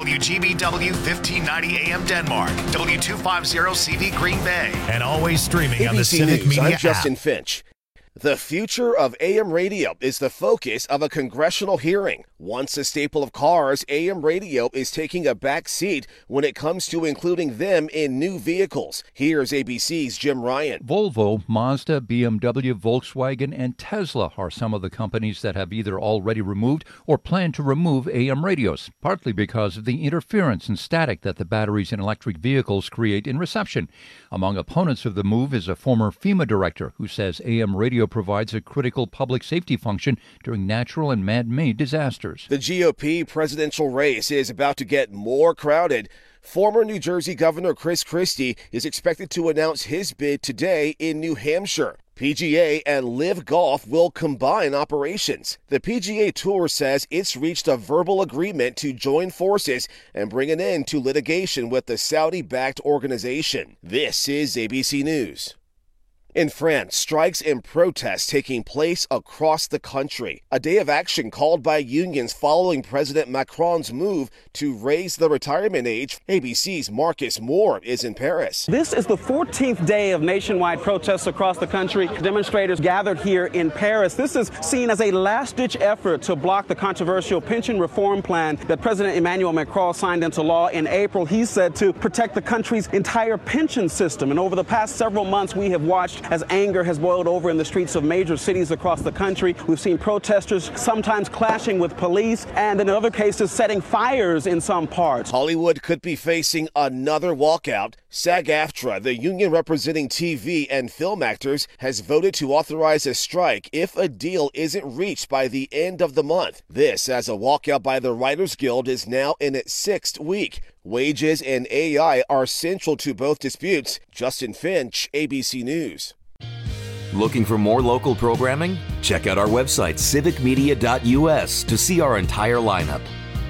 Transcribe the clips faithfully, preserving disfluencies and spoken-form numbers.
W G B W fifteen ninety A M Denmark, W two fifty C V Green Bay, and always streaming on the Civic News, Media I'm app. Justin Finch. The future of A M radio is the focus of a congressional hearing. Once a staple of cars, A M radio is taking a back seat when it comes to including them in new vehicles. Here's A B C's Jim Ryan. Volvo, Mazda, B M W, Volkswagen, and Tesla are some of the companies that have either already removed or plan to remove A M radios, partly because of the interference and static that the batteries in electric vehicles create in reception. Among opponents of the move is a former FEMA director who says A M radio provides a critical public safety function during natural and man-made disasters. The G O P presidential race is about to get more crowded. Former New Jersey Governor Chris Christie is expected to announce his bid today in New Hampshire. P G A and Live Golf will combine operations. The P G A Tour says it's reached a verbal agreement to join forces and bring an end to litigation with the Saudi-backed organization. This is A B C News. In France, strikes and protests taking place across the country. A day of action called by unions following President Macron's move to raise the retirement age. A B C's Marcus Moore is in Paris. This is the fourteenth day of nationwide protests across the country. Demonstrators gathered here in Paris. This is seen as a last-ditch effort to block the controversial pension reform plan that President Emmanuel Macron signed into law in April. He said to protect the country's entire pension system. And over the past several months, we have watched as anger has boiled over in the streets of major cities across the country. We've seen protesters sometimes clashing with police and in other cases setting fires in some parts. Hollywood could be facing another walkout. SAG-AFTRA, the union representing T V and film actors, has voted to authorize a strike if a deal isn't reached by the end of the month. This as a walkout by the Writers Guild is now in its sixth week. Wages and A I are central to both disputes. Justin Finch, A B C News. Looking for more local programming? Check out our website, civic media dot U S, to see our entire lineup.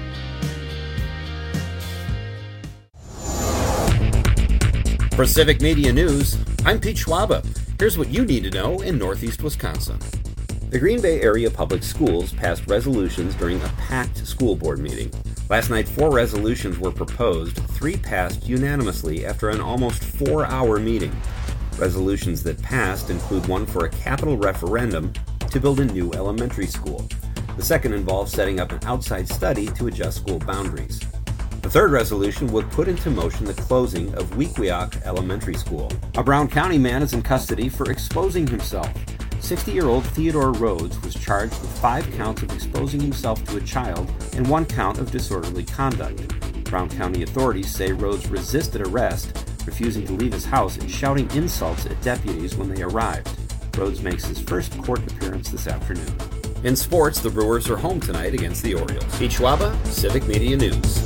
For Civic Media News, I'm Pete Schwaba. Here's what you need to know in Northeast Wisconsin. The Green Bay Area Public Schools passed resolutions during a packed school board meeting. Last night, four resolutions were proposed. Three passed unanimously after an almost four-hour meeting. Resolutions that passed include one for a capital referendum to build a new elementary school. The second involves setting up an outside study to adjust school boundaries. The third resolution would put into motion the closing of Weequahic Elementary School. A Brown County man is in custody for exposing himself. sixty-year-old Theodore Rhodes was charged with five counts of exposing himself to a child and one count of disorderly conduct. Brown County authorities say Rhodes resisted arrest, refusing to leave his house and shouting insults at deputies when they arrived. Rhodes makes his first court appearance this afternoon. In sports, the Brewers are home tonight against the Orioles. Pete Schwaba, Civic Media News.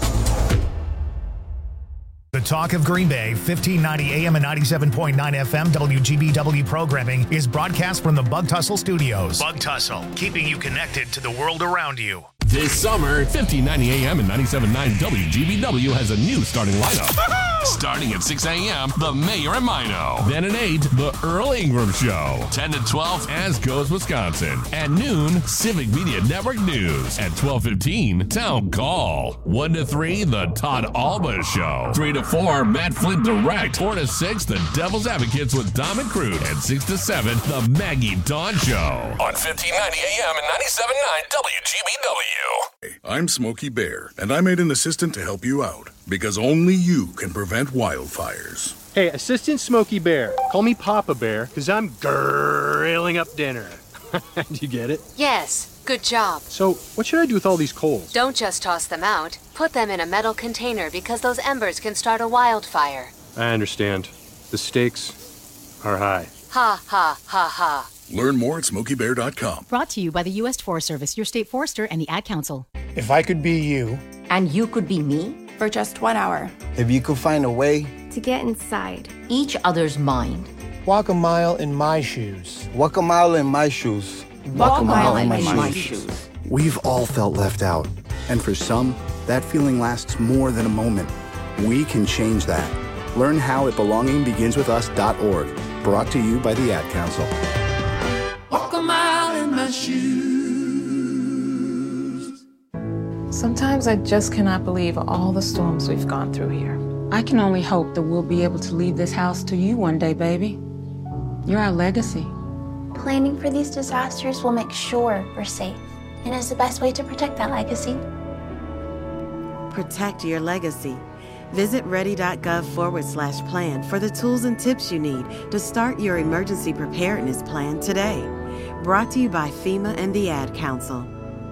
The Talk of Green Bay, fifteen ninety A M and ninety-seven point nine F M W G B W programming is broadcast from the Bug Tussle Studios. Bug Tussle, keeping you connected to the world around you. This summer, fifteen ninety A M and ninety-seven point nine W G B W has a new starting lineup. Starting at six A M, The Mayor and Mino. Then at eight, The Earl Ingram Show. ten to twelve, As Goes Wisconsin. At noon, Civic Media Network News. At twelve fifteen, Town Call. one to three, The Todd Alba Show. three to four, Matt Flint Direct. four to six, The Devil's Advocates with Dom and Crude. And six to seven, The Maggie Dawn Show. On fifteen ninety A M and ninety-seven point nine W G B W. Hey, I'm Smokey Bear, and I made an assistant to help you out, because only you can prevent wildfires. Hey, Assistant Smokey Bear, call me Papa Bear, because I'm grilling up dinner. Do you get it? Yes, good job. So, what should I do with all these coals? Don't just toss them out. Put them in a metal container because those embers can start a wildfire. I understand. The stakes are high. Ha, ha, ha, ha. Learn more at smokey bear dot com. Brought to you by the U S Forest Service, your state forester, and the Ad Council. If I could be you. And you could be me? For just one hour. If you could find a way. To get inside. Each other's mind. Walk a mile in my shoes. Walk a mile in my shoes. Walk, Walk a mile, mile in my, my shoes. shoes. We've all felt left out. And for some, that feeling lasts more than a moment. We can change that. Learn how at belonging begins with us dot org. Brought to you by the Ad Council. Walk a mile in my shoes. Sometimes I just cannot believe all the storms we've gone through here. I can only hope that we'll be able to leave this house to you one day, baby. You're our legacy. Planning for these disasters will make sure we're safe, and is the best way to protect that legacy. Protect your legacy. Visit ready.gov forward slash plan for the tools and tips you need to start your emergency preparedness plan today. Brought to you by FEMA and the Ad Council.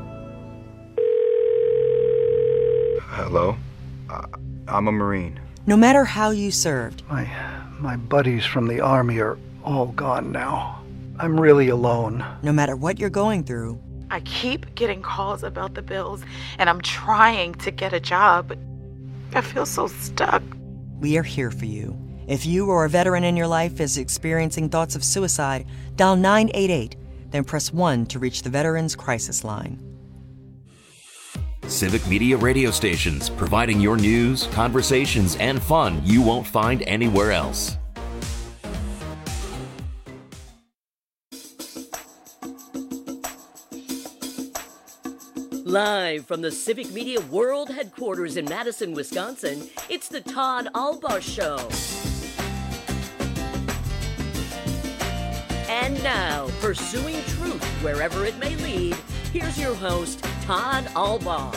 Hello? Uh, I'm a Marine. No matter how you served. My, my buddies from the Army are all gone now. I'm really alone. No matter what you're going through. I keep getting calls about the bills, and I'm trying to get a job. I feel so stuck. We are here for you. If you or a veteran in your life is experiencing thoughts of suicide, dial nine eight eight, then press one to reach the Veterans Crisis Line. Civic Media radio stations, providing your news, conversations, and fun you won't find anywhere else. Live from the Civic Media World Headquarters in Madison, Wisconsin, it's the Todd Albaugh Show. And now, pursuing truth wherever it may lead, here's your host, Todd Albaugh.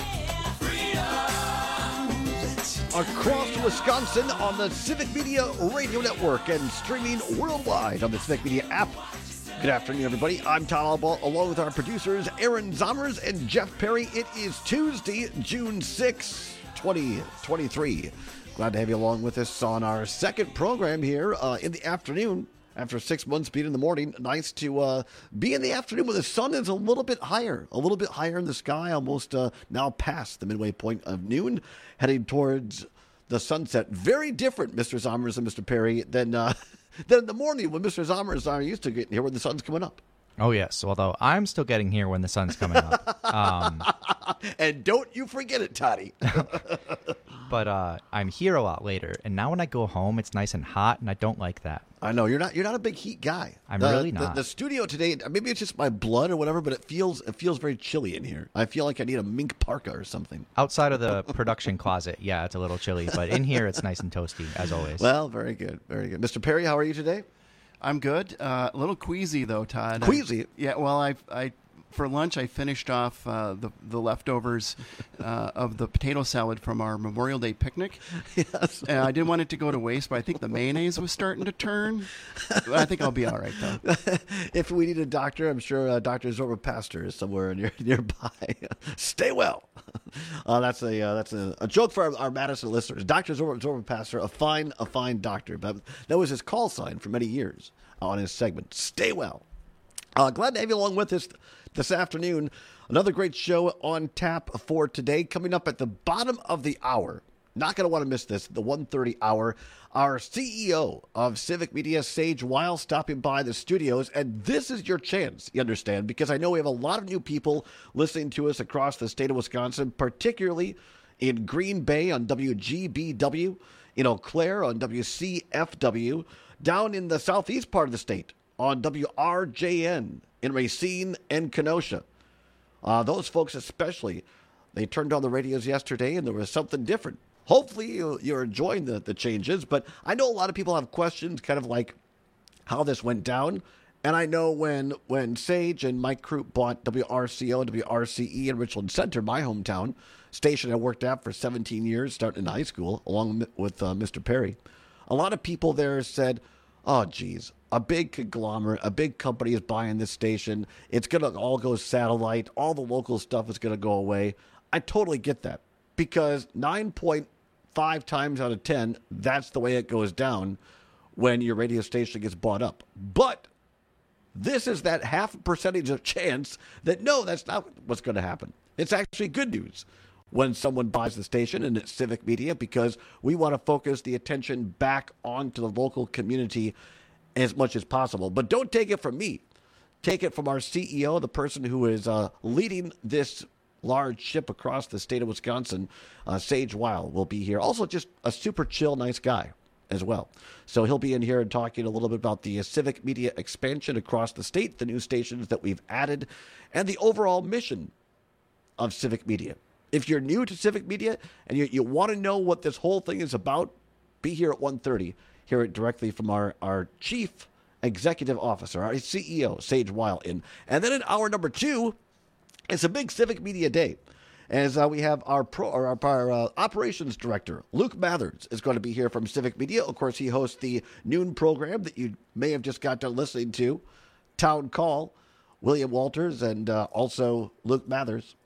Across Wisconsin on the Civic Media Radio Network and streaming worldwide on the Civic Media app. Good afternoon, everybody. I'm Todd Albaugh, along with our producers, Aaron Zommers and Jeff Perry. It is Tuesday, June sixth, twenty twenty-three. Glad to have you along with us on our second program here uh, in the afternoon. After six months being in the morning, nice to uh, be in the afternoon when the sun is a little bit higher, a little bit higher in the sky, almost uh, now past the midway point of noon, heading towards the sunset. Very different, Mister Zommers and Mister Perry, than... Uh, Then in the morning when Mister Zommers are used to getting here when the sun's coming up. Oh, yes. Although I'm still getting here when the sun's coming up. Um, and don't you forget it, Toddy. but uh, I'm here a lot later. And now when I go home, it's nice and hot, and I don't like that. I know. You're not You're not a big heat guy. I'm the, really not. The, the studio today, maybe it's just my blood or whatever, but it feels it feels very chilly in here. I feel like I need a mink parka or something. Outside of the production closet, yeah, it's a little chilly. But in here, it's nice and toasty, as always. Well, very good. Very good. Mister Perry, how are you today? I'm good. Uh, a little queasy, though, Todd. Queasy? I, yeah, well, I, I for lunch, I finished off uh, the, the leftovers uh, of the potato salad from our Memorial Day picnic. Yes. Uh, I didn't want it to go to waste, but I think the mayonnaise was starting to turn. I think I'll be all right, though. If we need a doctor, I'm sure uh, Doctor Zorba Pastor is somewhere near, nearby. Stay well. Uh, that's a uh, that's a, a joke for our, our Madison listeners. Doctor Zorba, Zorba Pastor, a fine a fine doctor. But that was his call sign for many years on his segment. Stay well. Uh, glad to have you along with us this afternoon. Another great show on tap for today. Coming up at the bottom of the hour. Not going to want to miss this. The one thirty hour. Our C E O of Civic Media, Sage Weil, stopping by the studios. And this is your chance, you understand, because I know we have a lot of new people listening to us across the state of Wisconsin, particularly in Green Bay on W G B W, in Eau Claire on W C F W, down in the southeast part of the state on W R J N, in Racine and Kenosha. Uh, those folks especially, they turned on the radios yesterday and there was something different. Hopefully you, you're enjoying the, the changes, but I know a lot of people have questions kind of like how this went down. And I know when when Sage and Mike Croup bought W R C O and W R C E in Richland Center, my hometown, station I worked at for seventeen years, starting in high school, along with uh, Mister Perry, a lot of people there said, oh, geez, a big conglomerate, a big company is buying this station. It's going to all go satellite. All the local stuff is going to go away. I totally get that because nine point five times out of ten, that's the way it goes down when your radio station gets bought up. But this is that half percentage of chance that, no, that's not what's going to happen. It's actually good news when someone buys the station and it's Civic Media because we want to focus the attention back onto the local community as much as possible. But don't take it from me. Take it from our C E O, the person who is uh, leading this large ship across the state of Wisconsin. uh, Sage Weil will be here. Also just a super chill, nice guy as well. So he'll be in here and talking a little bit about the uh, Civic Media expansion across the state, the new stations that we've added, and the overall mission of Civic Media. If you're new to Civic Media and you, you want to know what this whole thing is about, be here at one thirty. Hear it directly from our, our chief executive officer, our C E O, Sage Wilton. And then in hour number two, it's a big Civic Media day. As uh, we have our pro, or our, our uh, operations director, Luke Mathers, is going to be here from Civic Media. Of course, he hosts the noon program that you may have just got done listening to, Town Call. William Walters and uh, also Luke Mathers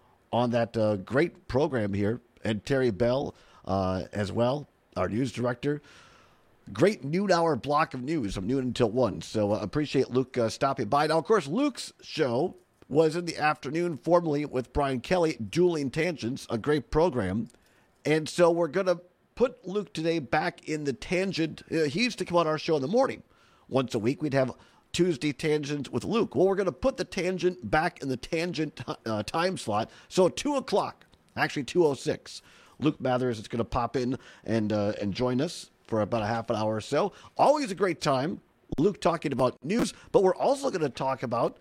on that uh, great program here, and Terry Bell uh, as well, our news director. Great noon hour block of news from noon until one. So uh, appreciate Luke uh, stopping by. Now, of course, Luke's show was in the afternoon, formerly with Brian Kelly, Dueling Tangents, a great program. And so we're going to put Luke today back in the tangent. Uh, he used to come on our show in the morning. Once a week, we'd have Tuesday Tangents with Luke. Well, we're going to put the tangent back in the tangent uh, time slot. So two o'clock, actually two oh six, Luke Mathers is going to pop in and, uh, and join us for about a half an hour or so. Always a great time. Luke talking about news, but we're also going to talk about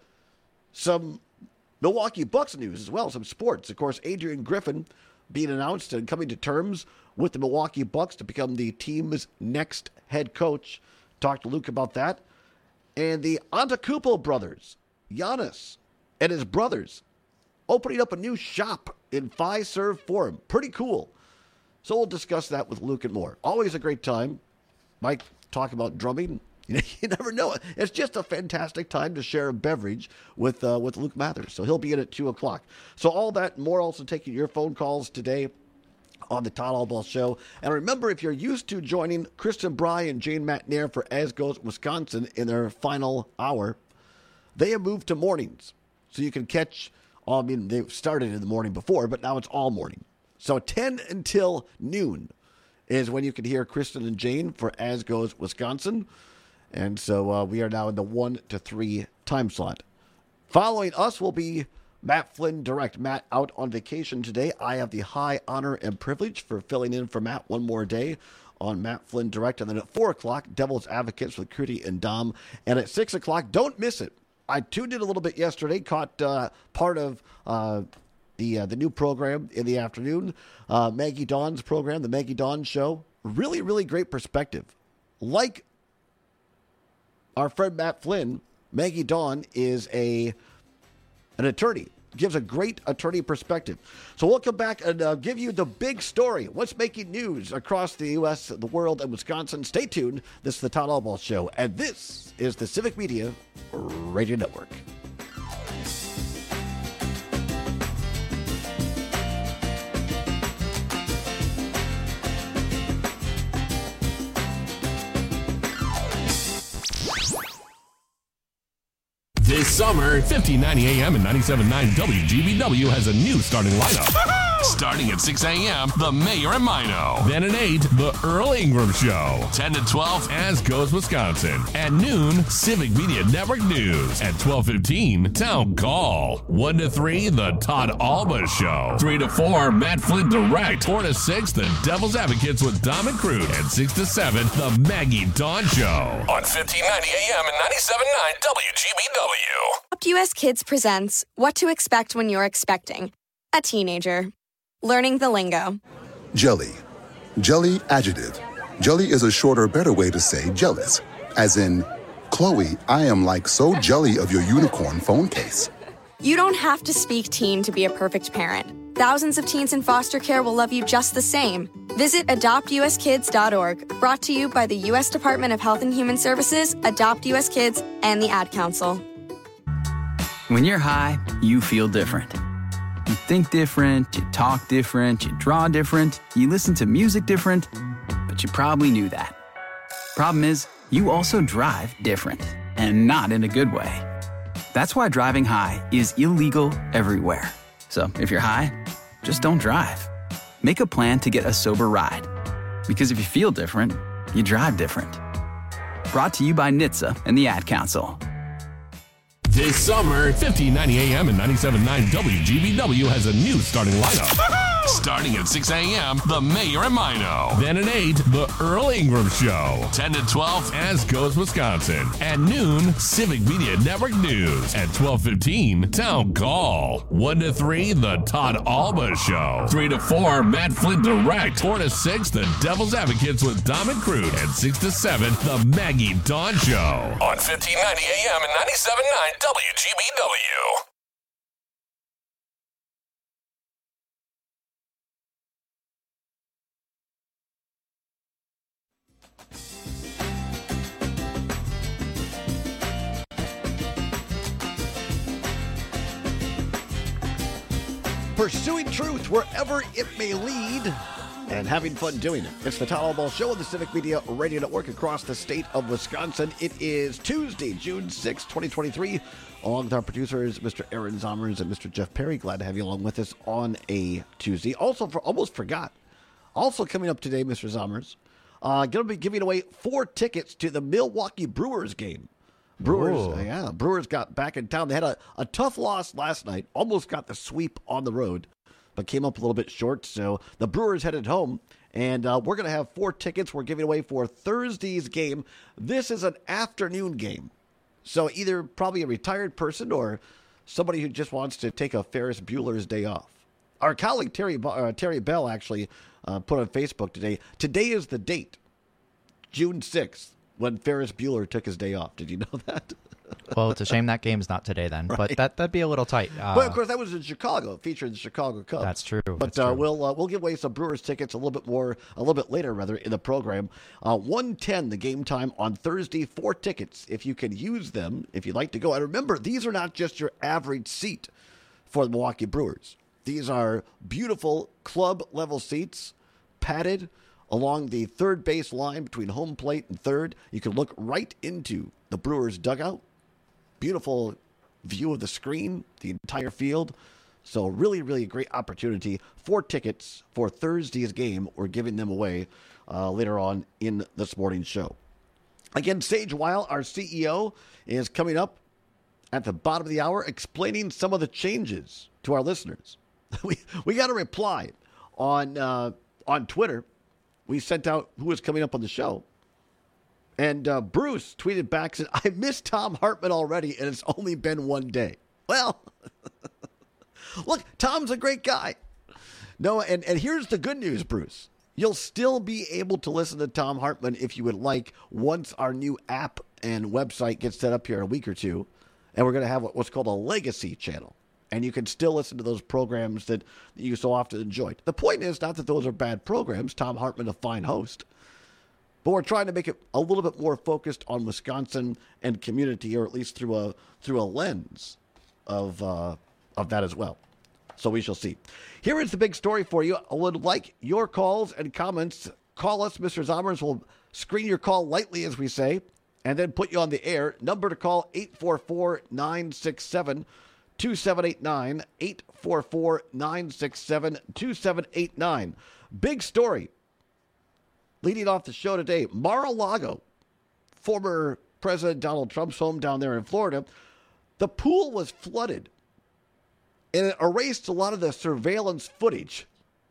some Milwaukee Bucks news as well, some sports. Of course, Adrian Griffin being announced and coming to terms with the Milwaukee Bucks to become the team's next head coach. Talked to Luke about that. And the Antetokounmpo brothers, Giannis and his brothers, opening up a new shop in Fiserv Forum. Pretty cool. So we'll discuss that with Luke and more. Always a great time. Mike, talk about drumming. You never know. It's just a fantastic time to share a beverage with uh, with Luke Mathers. So he'll be in at two o'clock. So all that and more, also taking your phone calls today on the Todd Albaugh Show. And remember, if you're used to joining Kristen Bry and Jane McNair for As Goes Wisconsin in their final hour, they have moved to mornings. So you can catch, I mean, they started in the morning before, but now it's all morning. So ten until noon is when you can hear Kristen and Jane for As Goes Wisconsin. And so uh, we are now in the one to three time slot. Following us will be Matt Flynn Direct. Matt out on vacation today. I have the high honor and privilege for filling in for Matt one more day on Matt Flynn Direct. And then at four o'clock, Devil's Advocates with Crudy and Dom. And at six o'clock, don't miss it. I tuned in a little bit yesterday, caught uh, part of uh, the uh, the new program in the afternoon, uh, Maggie Dawn's program, the Maggie Dawn Show. Really, really great perspective. Like our friend Matt Flynn, Maggie Dawn is a an attorney, gives a great attorney perspective. So we'll come back and uh, give you the big story. What's making news across the U S, the world, and Wisconsin. Stay tuned. This is the Todd Albaugh Show, and this is the Civic Media Radio Network. This summer, fifteen ninety A M and ninety-seven point nine W G B W has a new starting lineup. Starting at six A M, The Mayor and Mino. Then at eight, The Earl Ingram Show. ten to twelve, As Goes Wisconsin. At noon, Civic Media Network News. At twelve fifteen, Town Call. one to three, The Todd Albaugh Show. three to four, Matt Flynn Direct. four to six, The Devil's Advocates with Dom and Crude. And six to seven, The Maggie Dawn Show. On fifteen ninety A M and ninety-seven point nine W G B W. Adopt U S Kids presents What to Expect When You're Expecting a Teenager. Learning the lingo. Jelly. Jelly adjective. Jelly is a shorter, better way to say jealous. As in, Chloe, I am like so jelly of your unicorn phone case. You don't have to speak teen to be a perfect parent. Thousands of teens in foster care will love you just the same. Visit adopt u s kids dot org, brought to you by the U S Department of Health and Human Services, Adopt U S Kids, and the Ad Council. When you're high, you feel different. You think different, you talk different, you draw different, you listen to music different, but you probably knew that. Problem is, you also drive different, and not in a good way. That's why driving high is illegal everywhere. So if you're high, just don't drive. Make a plan to get a sober ride. Because if you feel different, you drive different. Brought to you by N H T S A and the Ad Council. This summer, fifteen ninety A M and ninety-seven point nine W G B W has a new starting lineup. Starting at six a.m., The Mayor and Mino. Then at eight, The Earl Ingram Show. ten to twelve, As Goes Wisconsin. At noon, Civic Media Network News. At twelve fifteen, Town Call. one to three, The Todd Alba Show. three to four, Matt Flint Direct. four to six, The Devil's Advocates with Dom and Crude. And six to seven, The Maggie Dawn Show. On fifteen ninety A M and ninety-seven point nine W G B W. Pursuing truth wherever it may lead and having fun doing it. It's the Todd Alba Show on the Civic Media Radio Network across the state of Wisconsin. It is Tuesday, June sixth, twenty twenty-three. Along with our producers, Mister Aaron Zommers and Mister Jeff Perry. Glad to have you along with us on a Tuesday. Also, for almost forgot, also coming up today, Mister Zommers, uh, going to be giving away four tickets to the Milwaukee Brewers game. Brewers, uh, yeah, Brewers got back in town. They had a, a tough loss last night, almost got the sweep on the road, but came up a little bit short. So the Brewers headed home, and uh, we're going to have four tickets we're giving away for Thursday's game. This is an afternoon game, so either probably a retired person or somebody who just wants to take a Ferris Bueller's day off. Our colleague Terry uh, Terry Bell actually uh, put on Facebook today, today is the date, June sixth. When Ferris Bueller took his day off. Did you know that? Well, it's a shame that game's not today then, Right. but that, that'd be a little tight. Uh, but, of course, that was in Chicago, featuring the Chicago Cubs. That's true. But that's uh, true. we'll uh, we'll give away some Brewers tickets a little bit more, a little bit later, rather, in the program. Uh, one ten, the game time on Thursday, four tickets. If you can use them, if you'd like to go. And remember, these are not just your average seat for the Milwaukee Brewers. These are beautiful club-level seats, padded, along the third base line between home plate and third. You can look right into the Brewers dugout. Beautiful view of the screen, the entire field. So really, really great opportunity. Four tickets for Thursday's game. We're giving them away uh, later on in this morning's show. Again, Sage Weil, our C E O, is coming up at the bottom of the hour explaining some of the changes to our listeners. we we got a reply on uh, on Twitter. We sent out who was coming up on the show. And uh, Bruce tweeted back, said, I miss Tom Hartman already, and it's only been one day. Well, look, Tom's a great guy. No, and, and here's the good news, Bruce. You'll still be able to listen to Tom Hartman if you would like once our new app and website gets set up here in a week or two. And we're going to have what's called a legacy channel. And you can still listen to those programs that you so often enjoyed. The point is not that those are bad programs. Tom Hartman, a fine host. But we're trying to make it a little bit more focused on Wisconsin and community, or at least through a through a lens of uh, of that as well. So we shall see. Here is the big story for you. I would like your calls and comments. Call us. Mister Zommers will screen your call lightly, as we say, and then put you on the air. Number to call, eight four four, nine six seven, two seven eight nine, eight four four, nine six seven, two seven eight nine. Big story. Leading off the show today, Mar-a-Lago, former President Donald Trump's home down there in Florida, the pool was flooded, and it erased a lot of the surveillance footage.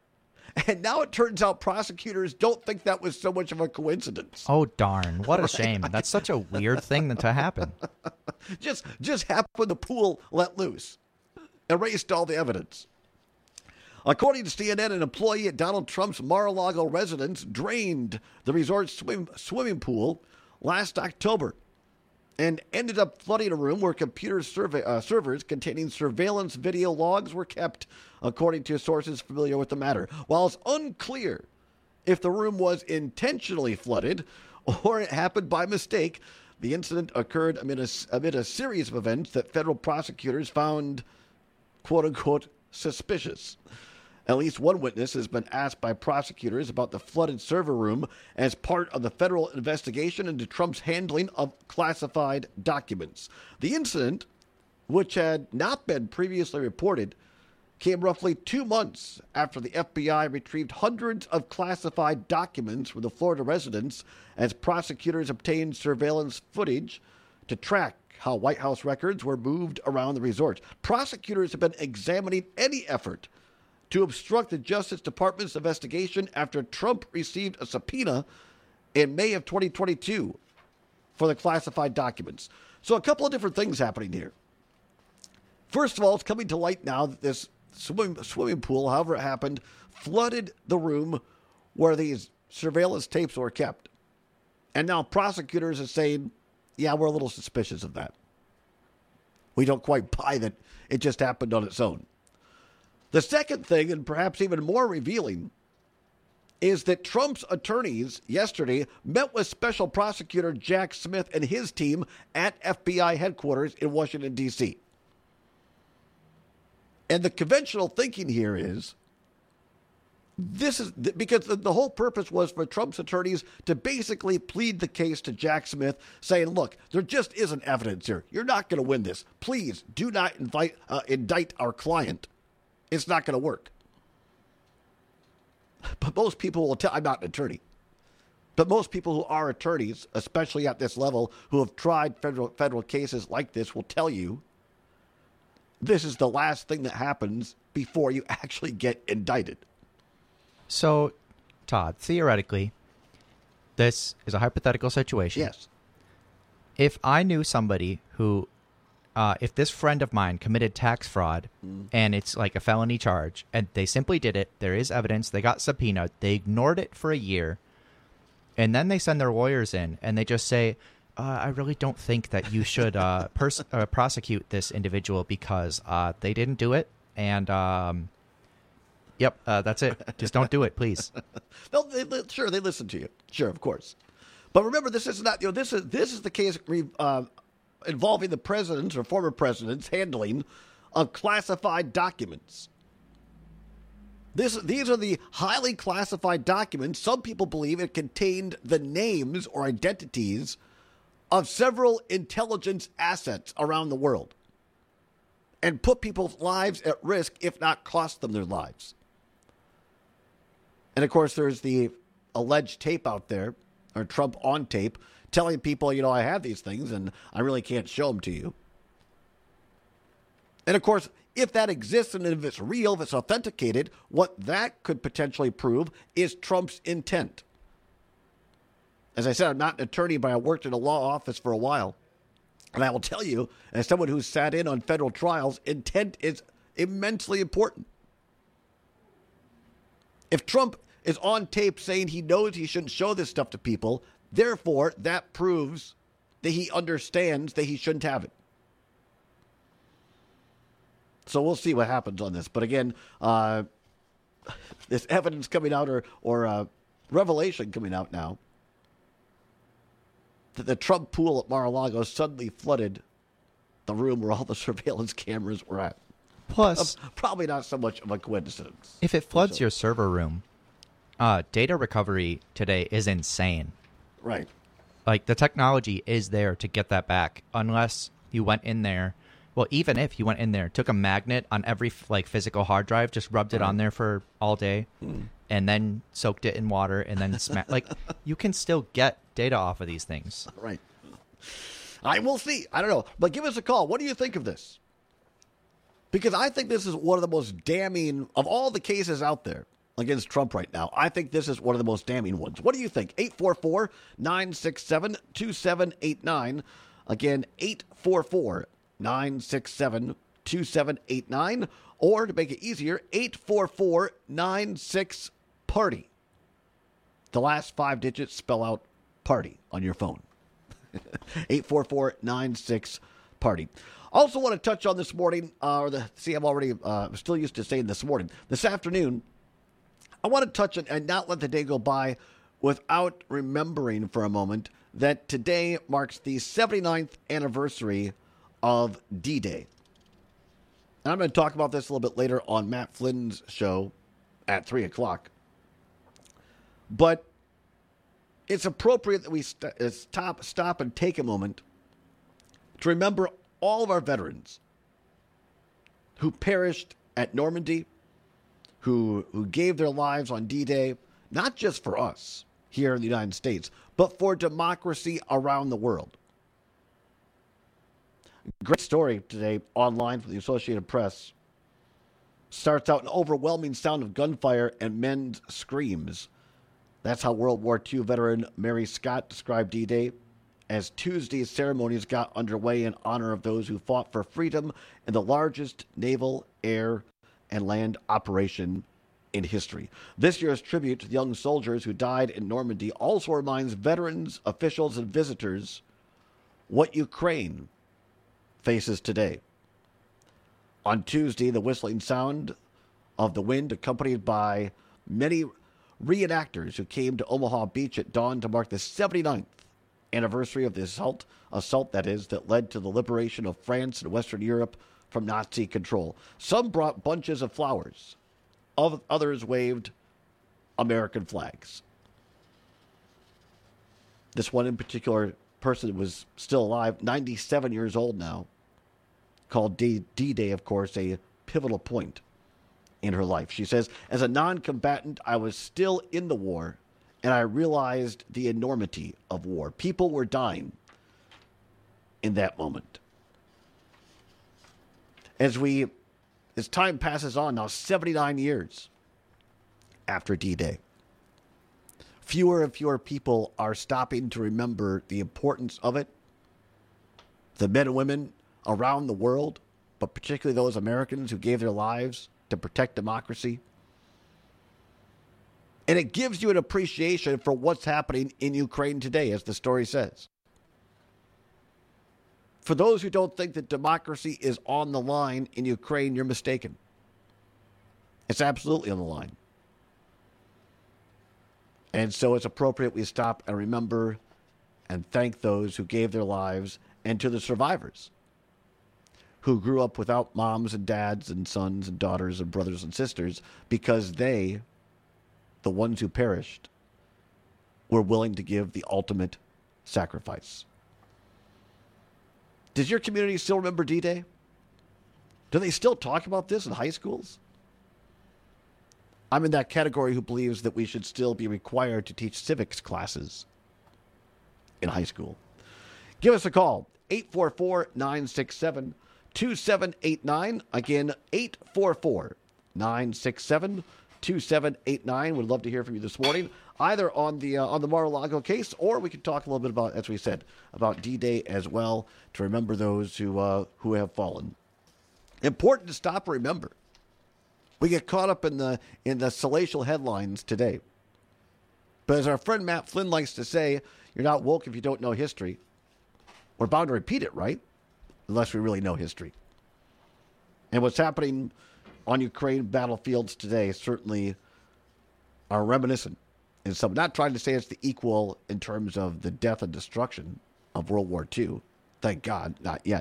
And now it turns out prosecutors don't think that was so much of a coincidence. Oh, darn. What a shame. That's such a weird thing to happen. just, just happened when the pool let loose. Erased all the evidence. According to C N N, an employee at Donald Trump's Mar-a-Lago residence drained the resort's swim, swimming pool last October and ended up flooding a room where computer survey, uh, servers containing surveillance video logs were kept, according to sources familiar with the matter. While it's unclear if the room was intentionally flooded or it happened by mistake, the incident occurred amid a, amid a series of events that federal prosecutors found, quote-unquote, suspicious. At least one witness has been asked by prosecutors about the flooded server room as part of the federal investigation into Trump's handling of classified documents. The incident, which had not been previously reported, came roughly two months after the F B I retrieved hundreds of classified documents from the Florida residence as prosecutors obtained surveillance footage to track how White House records were moved around the resort. Prosecutors have been examining any effort to obstruct the Justice Department's investigation after Trump received a subpoena in May of twenty twenty-two for the classified documents. So a couple of different things happening here. First of all, it's coming to light now that this swim, swimming pool, however it happened, flooded the room where these surveillance tapes were kept. And now prosecutors are saying, yeah, we're a little suspicious of that. We don't quite buy that it just happened on its own. The second thing, and perhaps even more revealing, is that Trump's attorneys yesterday met with Special Prosecutor Jack Smith and his team at F B I headquarters in Washington, D C. And the conventional thinking here is, this is because the, the whole purpose was for Trump's attorneys to basically plead the case to Jack Smith, saying, look, there just isn't evidence here. You're not going to win this. Please do not invite, uh, indict our client. It's not going to work. But most people will tell, I'm not an attorney, but most people who are attorneys, especially at this level, who have tried federal federal cases like this, will tell you this is the last thing that happens before you actually get indicted. So, Todd, theoretically, this is a hypothetical situation. Yes. If I knew somebody who, uh, if this friend of mine committed tax fraud mm. and it's like a felony charge and they simply did it, there is evidence, they got subpoenaed, they ignored it for a year, and then they send their lawyers in and they just say, uh, I really don't think that you should uh, pers- uh, prosecute this individual because uh, they didn't do it. And, um, yep, uh, that's it. Just don't do it, please. No, they, they, sure, they listen to you. Sure, of course. But remember, this is not, you know, this is this is the case uh, involving the presidents or former presidents handling of classified documents. This, these are the highly classified documents. Some people believe it contained the names or identities of several intelligence assets around the world and put people's lives at risk, if not cost them their lives. And, of course, there's the alleged tape out there, or Trump on tape, telling people, you know, I have these things and I really can't show them to you. And, of course, if that exists and if it's real, if it's authenticated, what that could potentially prove is Trump's intent. As I said, I'm not an attorney, but I worked in a law office for a while. And I will tell you, as someone who's sat in on federal trials, intent is immensely important. If Trump is on tape saying he knows he shouldn't show this stuff to people, therefore, that proves that he understands that he shouldn't have it. So we'll see what happens on this. But again, uh, this evidence coming out or, or uh, revelation coming out now that the Trump pool at Mar-a-Lago suddenly flooded the room where all the surveillance cameras were at. Plus, uh, probably not so much of a coincidence. If it floods so. your server room, uh, data recovery today is insane. Right. Like, the technology is there to get that back, unless you went in there. Well, even if you went in there, took a magnet on every like physical hard drive, just rubbed it right. on there for all day, mm. and then soaked it in water, and then smacked. Like, you can still get data off of these things. Right. I will see. I don't know. But give us a call. What do you think of this? Because I think this is one of the most damning of all the cases out there against Trump right now. I think this is one of the most damning ones. What do you think? eight four four, nine six seven, two seven eight nine. Again, eight four four, nine six seven, two seven eight nine. Or to make it easier, eight four four, nine six, party. The last five digits spell out party on your phone. eight four four, nine six, party. Also want to touch on this morning, uh, or the, see, I'm already uh, still used to saying this morning. This afternoon, I want to touch on and not let the day go by without remembering for a moment that today marks the seventy-ninth anniversary of D-Day. And I'm going to talk about this a little bit later on Matt Flynn's show at three o'clock. But it's appropriate that we st- stop, stop and take a moment to remember all of our veterans who perished at Normandy, who who gave their lives on D-Day, not just for us here in the United States, but for democracy around the world. Great story today online from the Associated Press starts out an overwhelming sound of gunfire and men's screams. That's how World War Two veteran Mary Scott described D-Day, as Tuesday's ceremonies got underway in honor of those who fought for freedom in the largest naval, air, and land operation in history. This year's tribute to the young soldiers who died in Normandy also reminds veterans, officials, and visitors what Ukraine faces today. On Tuesday, the whistling sound of the wind, accompanied by many reenactors who came to Omaha Beach at dawn to mark the seventy-ninth anniversary of the assault, assault that is, that led to the liberation of France and Western Europe from Nazi control. Some brought bunches of flowers. Others waved American flags. This one in particular person was still alive, ninety-seven years old now, called D-Day, of course, a pivotal point in her life. She says, as a non-combatant, I was still in the war, and I realized the enormity of war. People were dying in that moment. As we, as time passes on, now seventy-nine years after D-Day, fewer and fewer people are stopping to remember the importance of it. The men and women around the world, but particularly those Americans who gave their lives to protect democracy. And it gives you an appreciation for what's happening in Ukraine today, as the story says. For those who don't think that democracy is on the line in Ukraine, you're mistaken. It's absolutely on the line. And so it's appropriate we stop and remember and thank those who gave their lives, and to the survivors who grew up without moms and dads and sons and daughters and brothers and sisters, because they, the ones who perished, were willing to give the ultimate sacrifice. Does your community still remember D-Day? Do they still talk about this in high schools? I'm in that category who believes that we should still be required to teach civics classes in high school. Give us a call, eight four four, nine six seven, two seven eight nine. Again, eight four four, nine six seven, two seven eight nine. Would love to hear from you this morning, either on the uh, on the Mar-a-Lago case, or we can talk a little bit about, as we said, about D-Day as well, to remember those who uh, who have fallen. Important to stop and remember. We get caught up in the in the salacious headlines today. But as our friend Matt Flynn likes to say, you're not woke if you don't know history. We're bound to repeat it, right? Unless we really know history. And what's happening on Ukraine battlefields today certainly are reminiscent. And so I'm not trying to say it's the equal in terms of the death and destruction of World War Two. Thank God, not yet.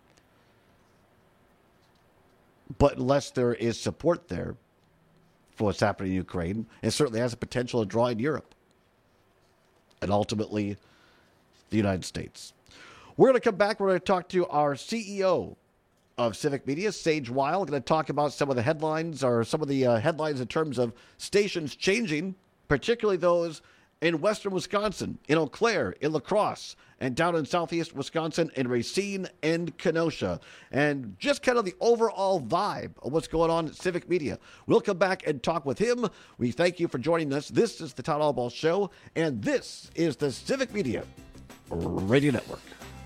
But unless there is support there for what's happening in Ukraine, it certainly has the potential to draw in Europe and ultimately the United States. We're going to come back. We're going to talk to our C E O of Civic Media, Sage Weil. We're going to talk about some of the headlines, or some of the uh, headlines in terms of stations changing, particularly those in western Wisconsin, in Eau Claire, in La Crosse, and down in southeast Wisconsin, in Racine and Kenosha. And just kind of the overall vibe of what's going on at Civic Media. We'll come back and talk with him. We thank you for joining us. This is the Todd Albaugh Show, and this is the Civic Media Radio Network.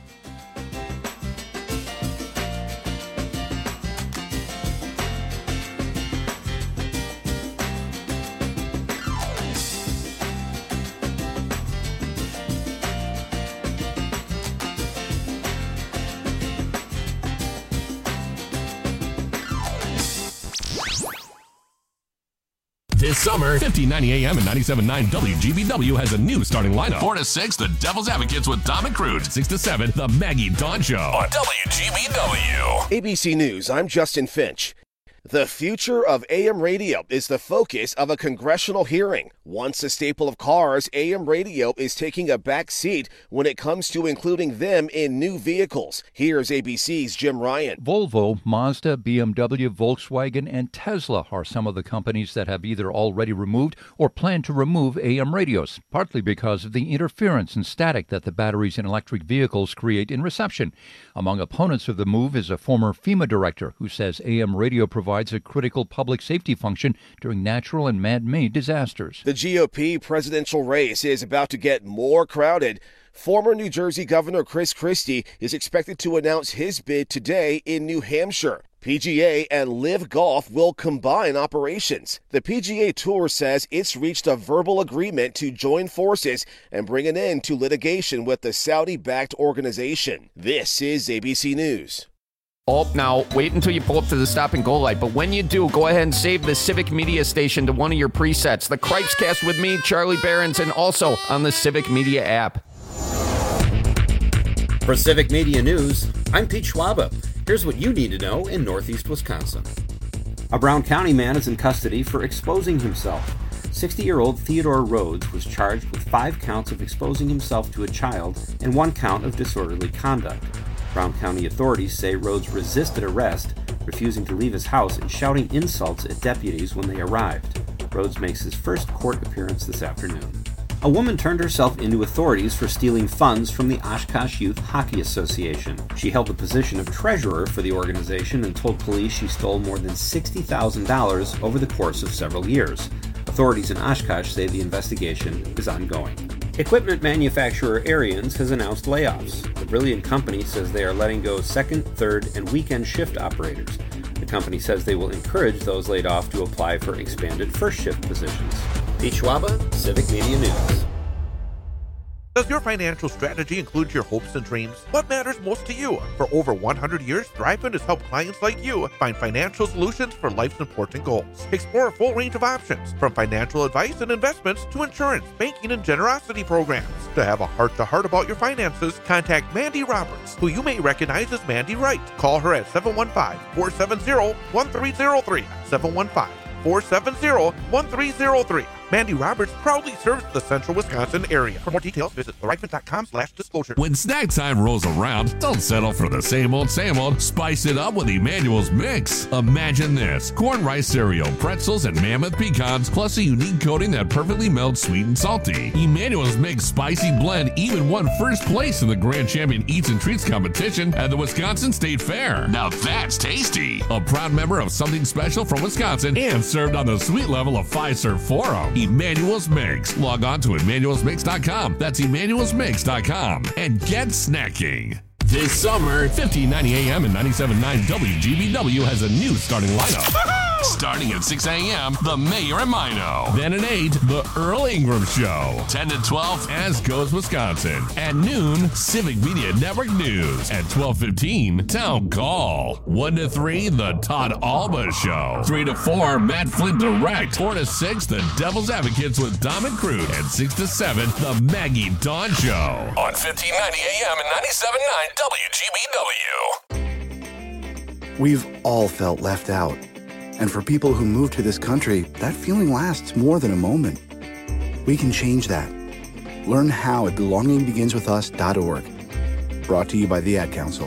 This summer, fifteen ninety A M and ninety-seven point nine W G B W has a new starting lineup. four to six, The Devil's Advocates with Dom and Crute. six to seven, The Maggie Dawn Show on W G B W. A B C News, I'm Justin Finch. The future of A M radio is the focus of a congressional hearing. Once a staple of cars, A M radio is taking a back seat when it comes to including them in new vehicles. Here's A B C's Jim Ryan. Volvo, Mazda, B M W, Volkswagen, and Tesla are some of the companies that have either already removed or plan to remove A M radios, partly because of the interference and static that the batteries in electric vehicles create in reception. Among opponents of the move is a former FEMA director who says A M radio provides a critical public safety function during natural and man-made disasters. The G O P presidential race is about to get more crowded. Former New Jersey Governor Chris Christie is expected to announce his bid today in New Hampshire. P G A and Live Golf will combine operations. The P G A Tour says it's reached a verbal agreement to join forces and bring an end to litigation with the Saudi-backed organization. This is A B C News. Oh, now, wait until you pull up to the stop and go light. But when you do, go ahead and save the Civic Media station to one of your presets. The Cripescast with me, Charlie Behrens, and also on the Civic Media app. For Civic Media News, I'm Pete Schwaba. Here's what you need to know in Northeast Wisconsin. A Brown County man is in custody for exposing himself. sixty-year-old Theodore Rhodes was charged with five counts of exposing himself to a child and one count of disorderly conduct. Brown County authorities say Rhodes resisted arrest, refusing to leave his house and shouting insults at deputies when they arrived. Rhodes makes his first court appearance this afternoon. A woman turned herself into authorities for stealing funds from the Oshkosh Youth Hockey Association. She held the position of treasurer for the organization and told police she stole more than sixty thousand dollars over the course of several years. Authorities in Oshkosh say the investigation is ongoing. Equipment manufacturer Ariens has announced layoffs. The Brilliant company says they are letting go second, third, and weekend shift operators. The company says they will encourage those laid off to apply for expanded first shift positions. Pete Schwaba, Civic Media News. Does your financial strategy include your hopes and dreams? What matters most to you? For over one hundred years, ThriveFund has helped clients like you find financial solutions for life's important goals. Explore a full range of options, from financial advice and investments to insurance, banking, and generosity programs. To have a heart-to-heart about your finances, contact Mandy Roberts, who you may recognize as Mandy Wright. Call her at seven one five, four seven zero, one three zero three, seven one five, four seven zero, one three zero three. Mandy Roberts proudly serves the central Wisconsin area. For more details, visit thrivefund.com slash disclosure. When snack time rolls around, don't settle for the same old, same old. Spice it up with Emmanuel's Mix. Imagine this: corn rice cereal, pretzels, and mammoth pecans, plus a unique coating that perfectly melts sweet and salty. Emmanuel's Mix Spicy Blend even won first place in the Grand Champion Eats and Treats competition at the Wisconsin State Fair. Now that's tasty. A proud member of Something Special from Wisconsin and served on the sweet level of Fiserv Forum. Emmanuel's Mix. Log on to emmanuels mix dot com. That's emmanuels mix dot com. And get snacking. This summer, fifteen ninety A M and ninety-seven point nine W G B W has a new starting lineup. Starting at six A M, The Mayor and Mino. Then at eight, The Earl Ingram Show. ten to twelve, As Goes Wisconsin. At noon, Civic Media Network News. At twelve fifteen, Town Call. one to three, The Todd Alba Show. three to four, Matt Flint Direct. four to six, The Devil's Advocates with Dom and Crude. And six to seven, The Maggie Dawn Show. On fifteen ninety A M and ninety-seven point nine W G B W. We've all felt left out. And for people who move to this country, that feeling lasts more than a moment. We can change that. Learn how at belonging begins with us dot org. Brought to you by the Ad Council.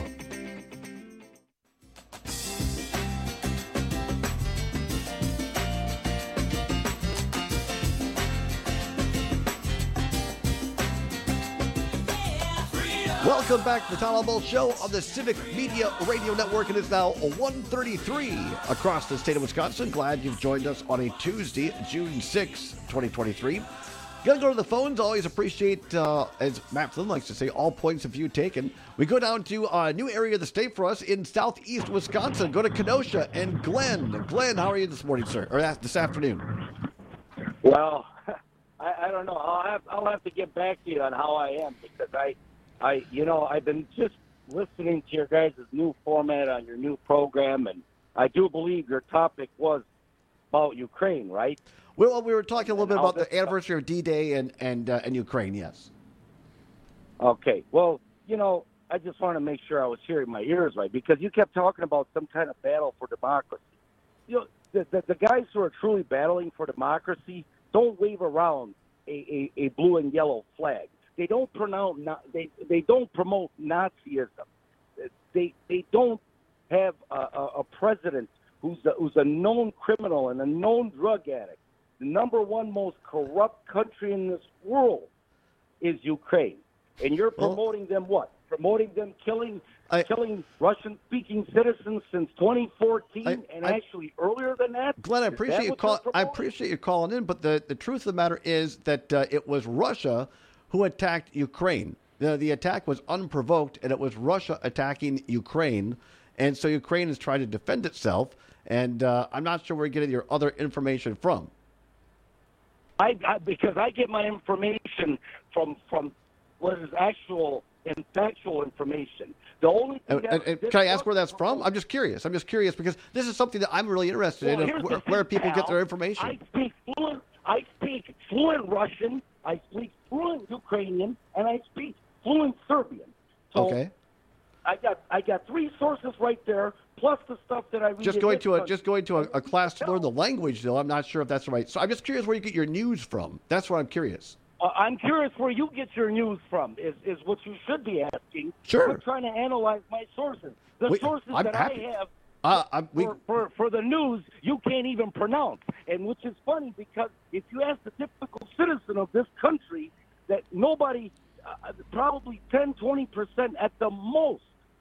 Welcome back to the Todd Alba Show on the Civic Media Radio Network. It is now one thirty-three across the state of Wisconsin. Glad you've joined us on a Tuesday, June sixth, twenty twenty-three. Gonna go to the phones. Always appreciate, uh, as Matt Flynn likes to say, all points of view taken. We go down to a new area of the state for us in southeast Wisconsin. Go to Kenosha and Glenn. Glenn, how are you this morning, sir? Or this afternoon? Well, I, I don't know. I'll have, I'll have to get back to you on how I am, because I, I, you know, I've been just listening to your guys' new format on your new program, and I do believe your topic was about Ukraine, right? Well, we were talking a little bit about the anniversary of D-Day and and uh, and Ukraine, yes. Okay. Well, you know, I just want to make sure I was hearing my ears right, because you kept talking about some kind of battle for democracy. You know, the, the, the guys who are truly battling for democracy, don't wave around a, a, a blue and yellow flag. They don't pronounce they they don't promote Nazism. They they don't have a, a, a president who's a, who's a known criminal and a known drug addict. The number one most corrupt country in this world is Ukraine, and you're promoting them what? Promoting them killing I, killing Russian-speaking citizens since twenty fourteen, I, and I, actually earlier than that. Glenn, I appreciate you call, I appreciate you calling in, but the, the truth of the matter is that uh, it was Russia who attacked Ukraine. The, the attack was unprovoked, and it was Russia attacking Ukraine, and so Ukraine is trying to defend itself, and uh, I'm not sure where you're getting your other information from. I, I because I get my information from from what is actual and factual information. The only thing and, and, can I ask where that's from? I'm just curious. I'm just curious because this is something that I'm really interested well, in, of where, where people get their information. I speak fluent. I speak fluent Russian. I speak fluent Ukrainian, and I speak fluent Serbian. So okay. I got I got three sources right there, plus the stuff that I read. Just going to a just going to a, a class to learn the language, though. I'm not sure if that's right. So I'm just curious where you get your news from. That's what I'm curious. Uh, I'm curious where you get your news from. Is is what you should be asking. Sure. We're trying to analyze my sources. The Wait, sources I'm that happy. I have. Uh, I'm, we, for, for, for the news, you can't even pronounce. And which is funny because if you ask the typical citizen of this country, that nobody, uh, probably ten, twenty percent at the most,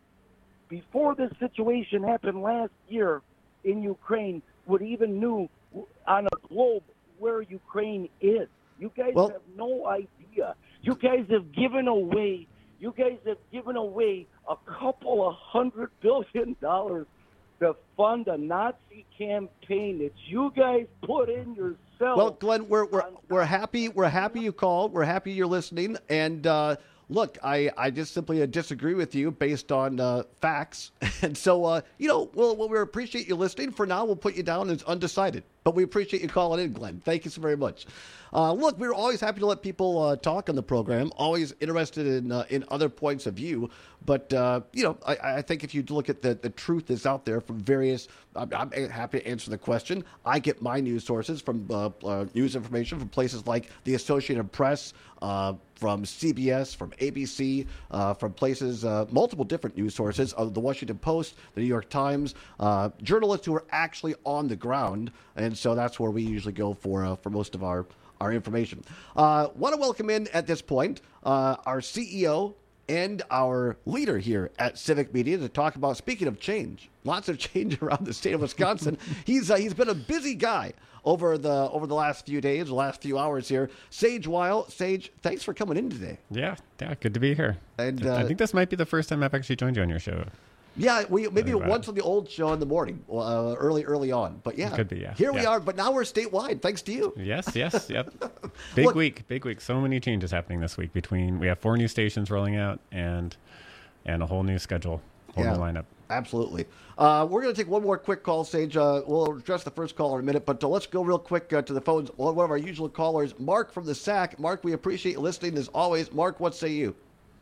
before this situation happened last year in Ukraine, would even knew on a globe where Ukraine is. You guys well, have no idea. You guys have given away, you guys have given away a couple of hundred billion dollars to fund a Nazi campaign that you guys put in yourself. Well, Glenn, we're we're we're happy. We're happy you called. We're happy you're listening. And uh, look, I, I just simply disagree with you based on uh, facts. And so, uh, you know, we'll, we'll we appreciate you listening. For now, we'll put you down as undecided. But we appreciate you calling in, Glenn. Thank you so very much. Uh, look, we're always happy to let people uh, talk on the program. Always interested in uh, in other points of view. But, uh, you know, I, I think if you look at the, the truth that's out there from various, I'm, I'm happy to answer the question. I get my news sources from uh, uh, news information from places like the Associated Press, uh, from C B S, from A B C, uh, from places, uh, multiple different news sources, uh, the Washington Post, the New York Times, uh, journalists who are actually on the ground. And so that's where we usually go for uh, for most of our, our information. Uh, want to welcome in at this point uh, our C E O and our leader here at Civic Media to talk about, speaking of change, lots of change around the state of Wisconsin. he's uh, he's been a busy guy over the over the last few days, the last few hours here. Sage Weil, Sage, thanks for coming in today. Yeah, yeah, good to be here. And uh, I think this might be the first time I've actually joined you on your show. Yeah, we maybe once on the old show in the morning, uh, early, early on. But yeah, could be. Yeah, here yeah. we are. But now we're statewide, thanks to you. Yes, yes, yep. Big Look, week, big week. So many changes happening this week. Between we have four new stations rolling out and and a whole new schedule, whole yeah, new lineup. Absolutely. Uh, we're going to take one more quick call, Sage. Uh, we'll address the first caller in a minute, but uh, let's go real quick uh, to the phones. One of our usual callers, Mark from the S A C. Mark, we appreciate you listening as always. Mark, what say you?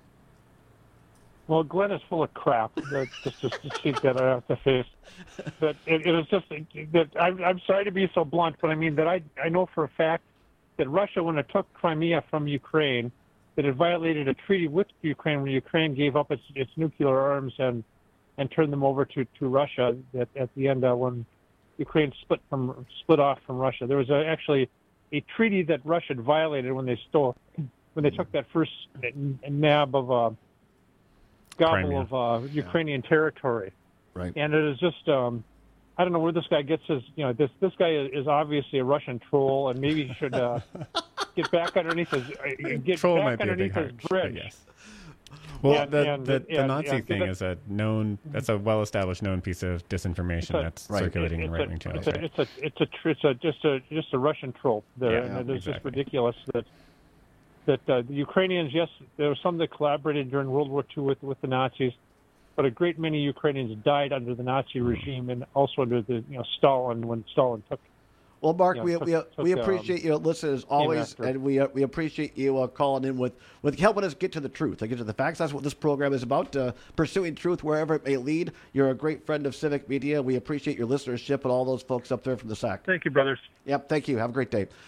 Well, Glenn is full of crap. That, just, just to speak that I have to face. That it, it is just that I'm, I'm sorry to be so blunt, but I mean that I I know for a fact that Russia, when it took Crimea from Ukraine, that it violated a treaty with Ukraine when Ukraine gave up its its nuclear arms and and turned them over to, to Russia. That at the end, uh, when Ukraine split from split off from Russia, there was a, actually a treaty that Russia had violated when they stole when they took that first nab of. Uh, gobble Crimea. of uh, Ukrainian yeah. territory. Right. And it is just, um, I don't know where this guy gets his, you know, this this guy is, is obviously a Russian troll, and maybe he should uh, get back underneath his, uh, get troll back might be underneath a his big bridge. Yes. Well, and, the, and, the, and, the Nazi and, thing and, is a known, that's a well-established known piece of disinformation a, that's right. circulating it, in right-wing channels. It's a, it's a, it's a, it's a, just a, just a Russian troll there, Yeah, and yeah, it is exactly. just ridiculous that that uh, the Ukrainians, yes, there were some that collaborated during World War Two with with the Nazis, but a great many Ukrainians died under the Nazi regime and also under the you know Stalin when Stalin took. Well, Mark, you know, we took, we, took, we appreciate um, you listening as always, and we uh, we appreciate you uh, calling in with, with helping us get to the truth, like get to the facts. That's what this program is about, uh, pursuing truth wherever it may lead. You're a great friend of Civic Media. We appreciate your listenership and all those folks up there from the S A C. Thank you, brothers. Yep, thank you. Have a great day.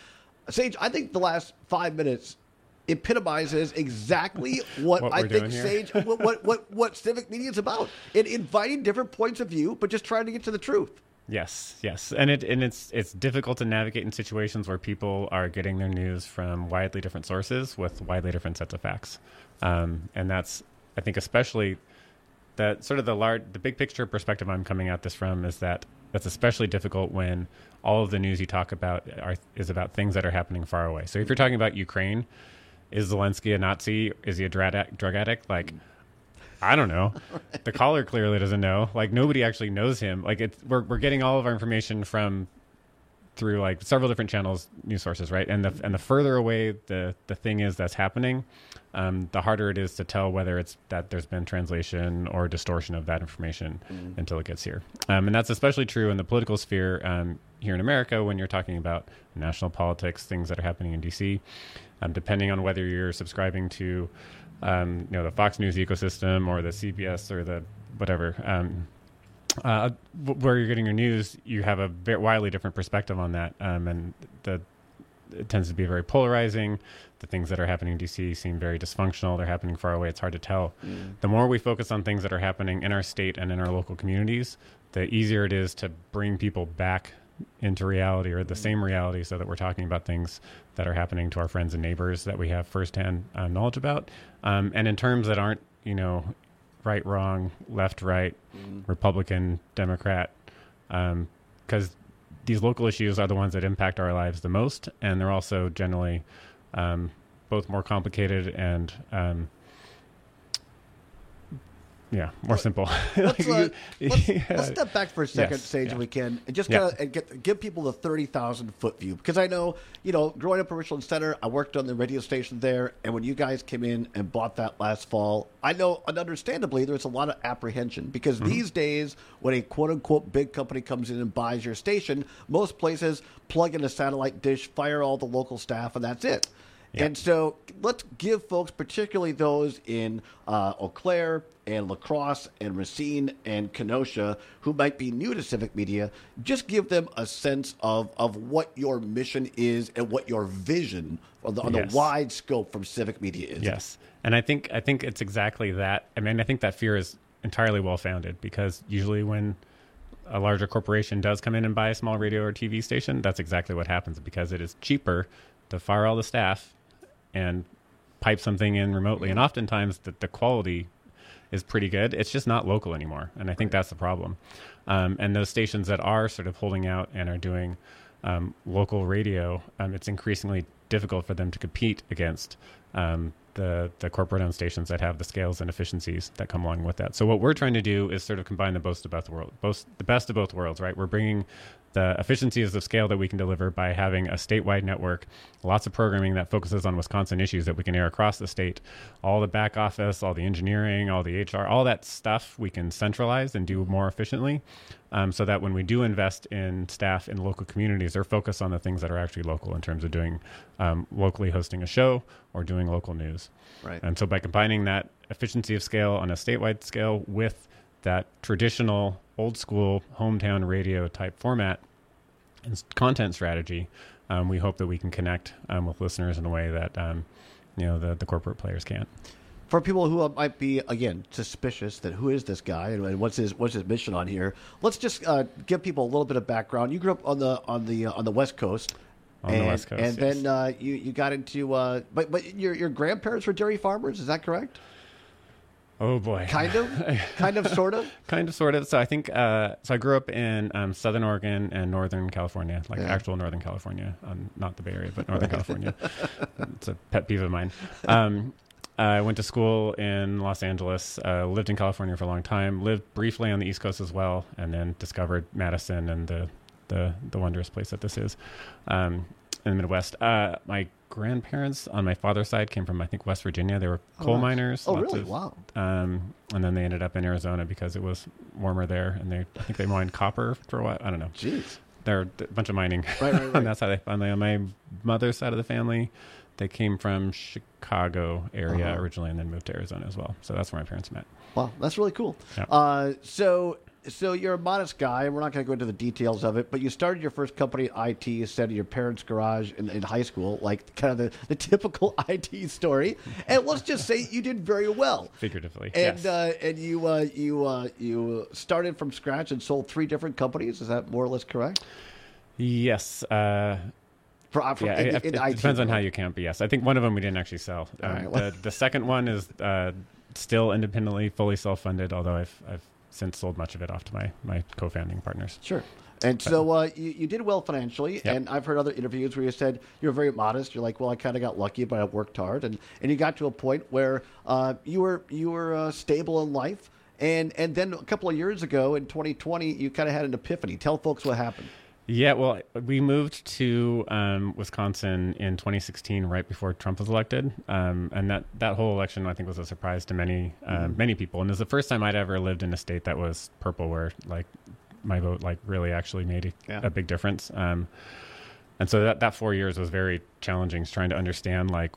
Sage, I think the last five minutes epitomizes exactly what, What I we're think doing here. Sage, what, what, what, what civic media is about. It inviting different points of view, but just trying to get to the truth. Yes, yes, and it and it's it's difficult to navigate in situations where people are getting their news from widely different sources with widely different sets of facts, um, and that's I think especially that sort of the large the big picture perspective I'm coming at this from is that that's especially difficult when all of the news you talk about are is about things that are happening far away. So if you're talking about Ukraine, is Zelensky a Nazi? Is he a drug addict? Drug addict? Like. I don't know. The caller clearly doesn't know. Like nobody actually knows him. Like it's we're we're getting all of our information from through like several different channels, news sources, right? And the and the further away the the thing is that's happening, um, the harder it is to tell whether it's that there's been translation or distortion of that information Mm. until it gets here. Um, and that's especially true in the political sphere um, here in America when you're talking about national politics, things that are happening in D C. Um, depending on whether you're subscribing to Um, you know, the Fox News ecosystem or the C B S or the whatever, um, uh, w- where you're getting your news, you have a very widely different perspective on that. Um, and the, it tends to be very polarizing. The things that are happening in D C seem very dysfunctional. They're happening far away. It's hard to tell. Mm. The more we focus on things that are happening in our state and in our local communities, the easier it is to bring people back into reality or the same reality so that we're talking about things that are happening to our friends and neighbors that we have firsthand uh, knowledge about. Um, and in terms that aren't, you know, right, wrong, left, right, Mm. Republican, Democrat, um, because these local issues are the ones that impact our lives the most. And they're also generally um, both more complicated and um, yeah, more simple. Let's, uh, let's, Yeah. let's step back for a second, Yes, Sage, yeah. if we can, and just Yeah. kind of and get give people the thirty thousand foot view. Because I know, you know, growing up in Richland Center, I worked on the radio station there, and when you guys came in and bought that last fall, I know, and understandably, there's a lot of apprehension because Mm-hmm. these days, when a quote unquote big company comes in and buys your station, most places plug in a satellite dish, fire all the local staff, and that's it. Yeah. And so let's give folks, particularly those in uh, Eau Claire and La Crosse and Racine and Kenosha, who might be new to civic media, just give them a sense of, of what your mission is and what your vision on the, on Yes. the wide scope from civic media is. Yes, and I think I think it's exactly that. I mean, I think that fear is entirely well founded because usually when a larger corporation does come in and buy a small radio or T V station, that's exactly what happens because it is cheaper to fire all the staff and pipe something in remotely, and oftentimes the, the quality is pretty good. It's just not local anymore, and I think that's the problem. Um, and those stations that are sort of holding out and are doing um, local radio, um, it's increasingly difficult for them to compete against um, the the corporate-owned stations that have the scales and efficiencies that come along with that. So what we're trying to do is sort of combine the best of both worlds, both the best of both worlds, right? We're bringing the efficiencies of scale that we can deliver by having a statewide network, lots of programming that focuses on Wisconsin issues that we can air across the state, all the back office, all the engineering, all the H R, all that stuff we can centralize and do more efficiently, um, so that when we do invest in staff in local communities, they're focused on the things that are actually local in terms of doing um, locally hosting a show or doing local news. Right. And so by combining that efficiency of scale on a statewide scale with that traditional old school hometown radio type format and s- content strategy, um, we hope that we can connect um, with listeners in a way that um, you know the, the corporate players can't. For people who might be, again, suspicious that who is this guy and, and what's his what's his mission on here, let's just uh, give people a little bit of background. You grew up on the on the uh, on the West Coast. On and, the West Coast, and yes. then uh, you you got into, uh, but but your your grandparents were dairy farmers. Is that correct? Oh boy, Kind of, kind of, sort of. kind of, sort of. So I think uh, so. I grew up in um, Southern Oregon and Northern California, like Yeah. actual Northern California, um, not the Bay Area, but Northern California. It's a pet peeve of mine. Um, I went to school in Los Angeles, uh, lived in California for a long time, lived briefly on the East Coast as well, and then discovered Madison and the the, the wondrous place that this is um, in the Midwest. Uh, my grandparents on my father's side came from, I think, West Virginia. They were Oh, coal nice. miners. Oh, lots really? of- Wow. Um, and then they ended up in Arizona because it was warmer there, and they I think they mined copper for a while. I don't know. Jeez. They're a bunch of mining. Right, right, right. And that's how they finally, on my mother's side of the family, they came from Chicago area Uh-huh. originally and then moved to Arizona as well. So that's where my parents met. Wow, that's really cool. Yep. Uh, so so you're a modest guy, and we're not going to go into the details of it, but you started your first company in I T, you said, in your parents' garage in, in high school, like kind of the, the typical I T story. And let's just say you did very well. Figuratively, and, yes. Uh, and you uh, you uh, you started from scratch and sold three different companies. Is that more or less correct? Yes. Uh, For, uh, from yeah, in, it, in it I T, depends on right? how you count, but yes. I think one of them we didn't actually sell. Um, right, well- the, the second one is uh, still independently, fully self-funded, although I've, I've since sold much of it off to my, my co-founding partners. Sure. And so uh, you, you did well financially, Yep. and I've heard other interviews where you said you were very modest. You're like, well, I kind of got lucky, but I worked hard, and, and you got to a point where uh, you were you were uh, stable in life, and and then a couple of years ago in twenty twenty, you kind of had an epiphany. Tell folks what happened. Yeah, well, we moved to um, Wisconsin in twenty sixteen, right before Trump was elected, um, and that, that whole election, I think, was a surprise to many uh, Mhm. many people. And it was the first time I'd ever lived in a state that was purple, where like my vote like really actually made a, Yeah. a big difference. Um, and so that that four years was very challenging, just trying to understand like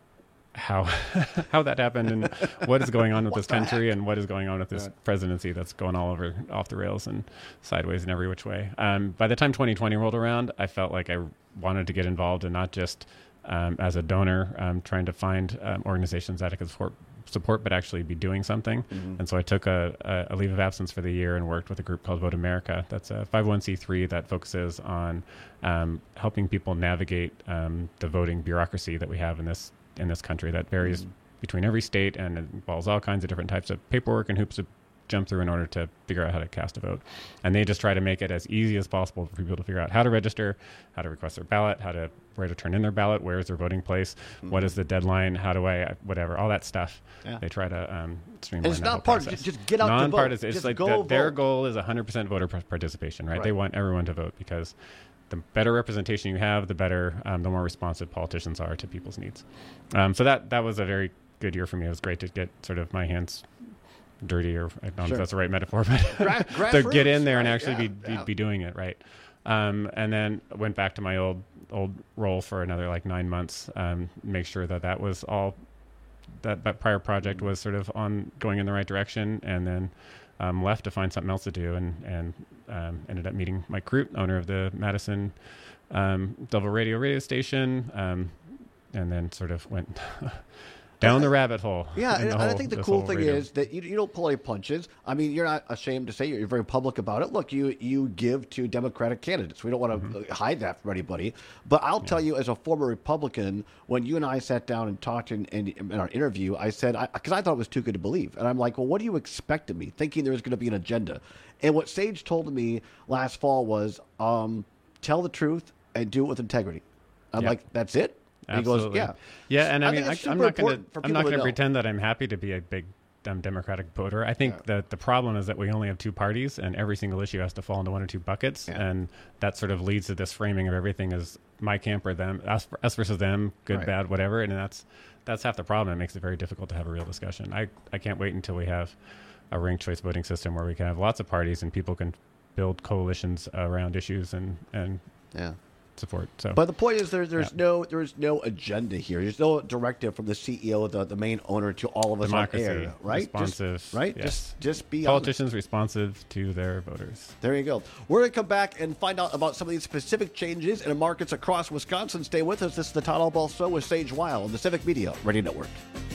how how that happened and what is going on with this country and what is going on with this Right. presidency that's going all over off the rails and sideways in every which way. Um, by the time twenty twenty rolled around, I felt like I wanted to get involved and not just um, as a donor, um, trying to find um, organizations that I could support, support, but actually be doing something. Mhm. And so I took a, a, a leave of absence for the year and worked with a group called Vote America. That's a five oh one c three that focuses on um, helping people navigate um, the voting bureaucracy that we have in this in this country that varies Mhm. between every state and it involves all kinds of different types of paperwork and hoops to jump through in order to figure out how to cast a vote. And they just try to make it as easy as possible for people to figure out how to register, how to request their ballot, how to where to turn in their ballot, where is their voting place, what is the deadline, how do I, whatever, all that stuff. Yeah. They try to um, streamline And it's that not whole part- process. just get out to vote. Non-partisan. It's Just like go the, their vote. goal is one hundred percent voter par- participation, right? Right. They want everyone to vote because the better representation you have, the better, um, the more responsive politicians are to people's needs. Um, so that that was a very good year for me. It was great to get sort of my hands dirty, or I don't know Sure. if that's the right metaphor, but Gra- to get in grassroots, there and right? actually Yeah, be, yeah. be be doing it right. Um, and then went back to my old old role for another like nine months. Um, make sure that that was all that that prior project was sort of on going in the right direction, and then um, left to find something else to do, and and um, ended up meeting Mike Crute, owner of the Madison um, Double Radio radio station, um, and then sort of went down the rabbit hole. Yeah, in and, the and I whole- think the this cool whole thing radio. is that you, you don't pull any punches. I mean, you're not ashamed to say it. You're very public about it. Look, you you give to Democratic candidates. We don't want to Mm-hmm. hide that from anybody. But I'll tell you, as a former Republican, when you and I sat down and talked in, in, in our interview, I said, because I, I thought it was too good to believe. And I'm like, well, what do you expect of me? Thinking there was going to be an agenda. And what Sage told me last fall was, um, tell the truth and do it with integrity. I'm Yeah. like, that's it? And Absolutely. he goes, yeah. Yeah, and I, I mean, think I, it's I'm super not going to important for I'm people not to going to know. pretend that I'm happy to be a big um, Democratic voter. I think that the problem is that we only have two parties, and every single issue has to fall into one or two buckets, and that sort of leads to this framing of everything as my camp or them, us, us versus them, good, Right. bad, whatever, and that's that's half the problem. It makes it very difficult to have a real discussion. I I can't wait until we have a ranked choice voting system where we can have lots of parties and people can build coalitions around issues and and yeah. support. So, But the point is, there, there's Yeah. no there's no agenda here. There's no directive from the C E O, the, the main owner, to all of us democracy, on air, right? responsive, Just, right? yes. Just just be politicians responsive to their voters. There you go. We're going to come back and find out about some of these specific changes in markets across Wisconsin. Stay with us. This is the Todd Allball Show with Sage Weil on the Civic Media Radio Network.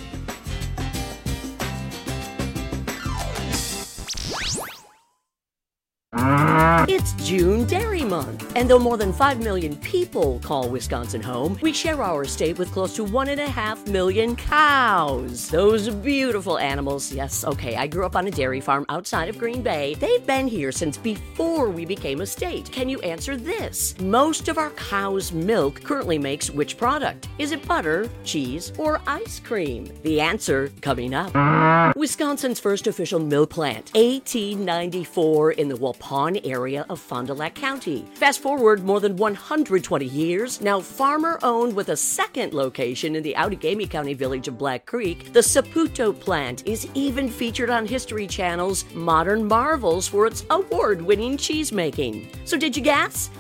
It's June Dairy Month, and though more than five million people call Wisconsin home, we share our state with close to one and a half million cows. Those beautiful animals. Yes, okay, I grew up on a dairy farm outside of Green Bay. They've been here since before we became a state. Can you answer this? Most of our cow's milk currently makes which product? Is it butter, cheese, or ice cream? The answer coming up. Wisconsin's first official milk plant, eighteen ninety-four, in the Waupun area of Fond du Lac County. Fast forward more than one hundred twenty years, now farmer-owned with a second location in the Outagamie County village of Black Creek, the Saputo plant is even featured on History Channel's Modern Marvels for its award-winning cheese making. So did you guess?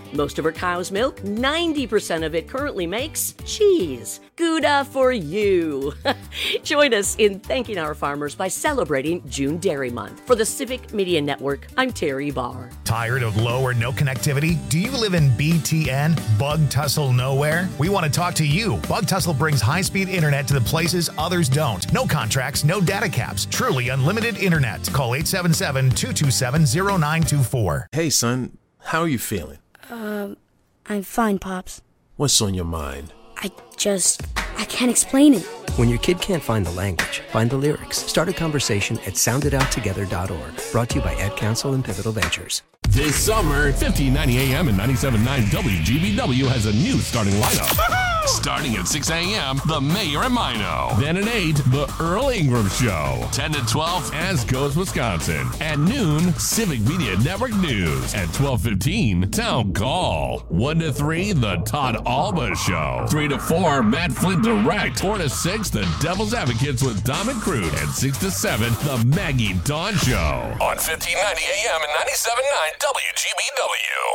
Most of her cow's milk, ninety percent of it currently makes cheese. Gouda for you. Join us in thanking our farmers by celebrating June Dairy Month. For the Civic Media Network, I'm Terry Barr. Tired of low or no connectivity? Do you live in B T N, Bug Tussle Nowhere? We want to talk to you. Bug Tussle brings high-speed internet to the places others don't. No contracts, no data caps. Truly unlimited internet. Call eight seven seven, two two seven, zero nine two four. Hey, son. How are you feeling? Um, I'm fine, Pops. What's on your mind? I just... I can't explain it. When your kid can't find the language, find the lyrics. Start a conversation at sound it out together dot org. Brought to you by Ad Council and Pivotal Ventures. This summer, fifteen ninety A M and ninety-seven point nine W G B W has a new starting lineup. Starting at six A M, The Mayor and Mino. Then at eight, The Earl Ingram Show. ten to twelve, As Goes Wisconsin. At noon, Civic Media Network News. At twelve fifteen, Town Call. one to three, The Todd Alba Show. three to four, Matt Flint Direct. four to six, The Devil's Advocates with Dom and Crude. And six to seven, The Maggie Dawn Show. On fifteen ninety A M and ninety-seven point nine W G B W.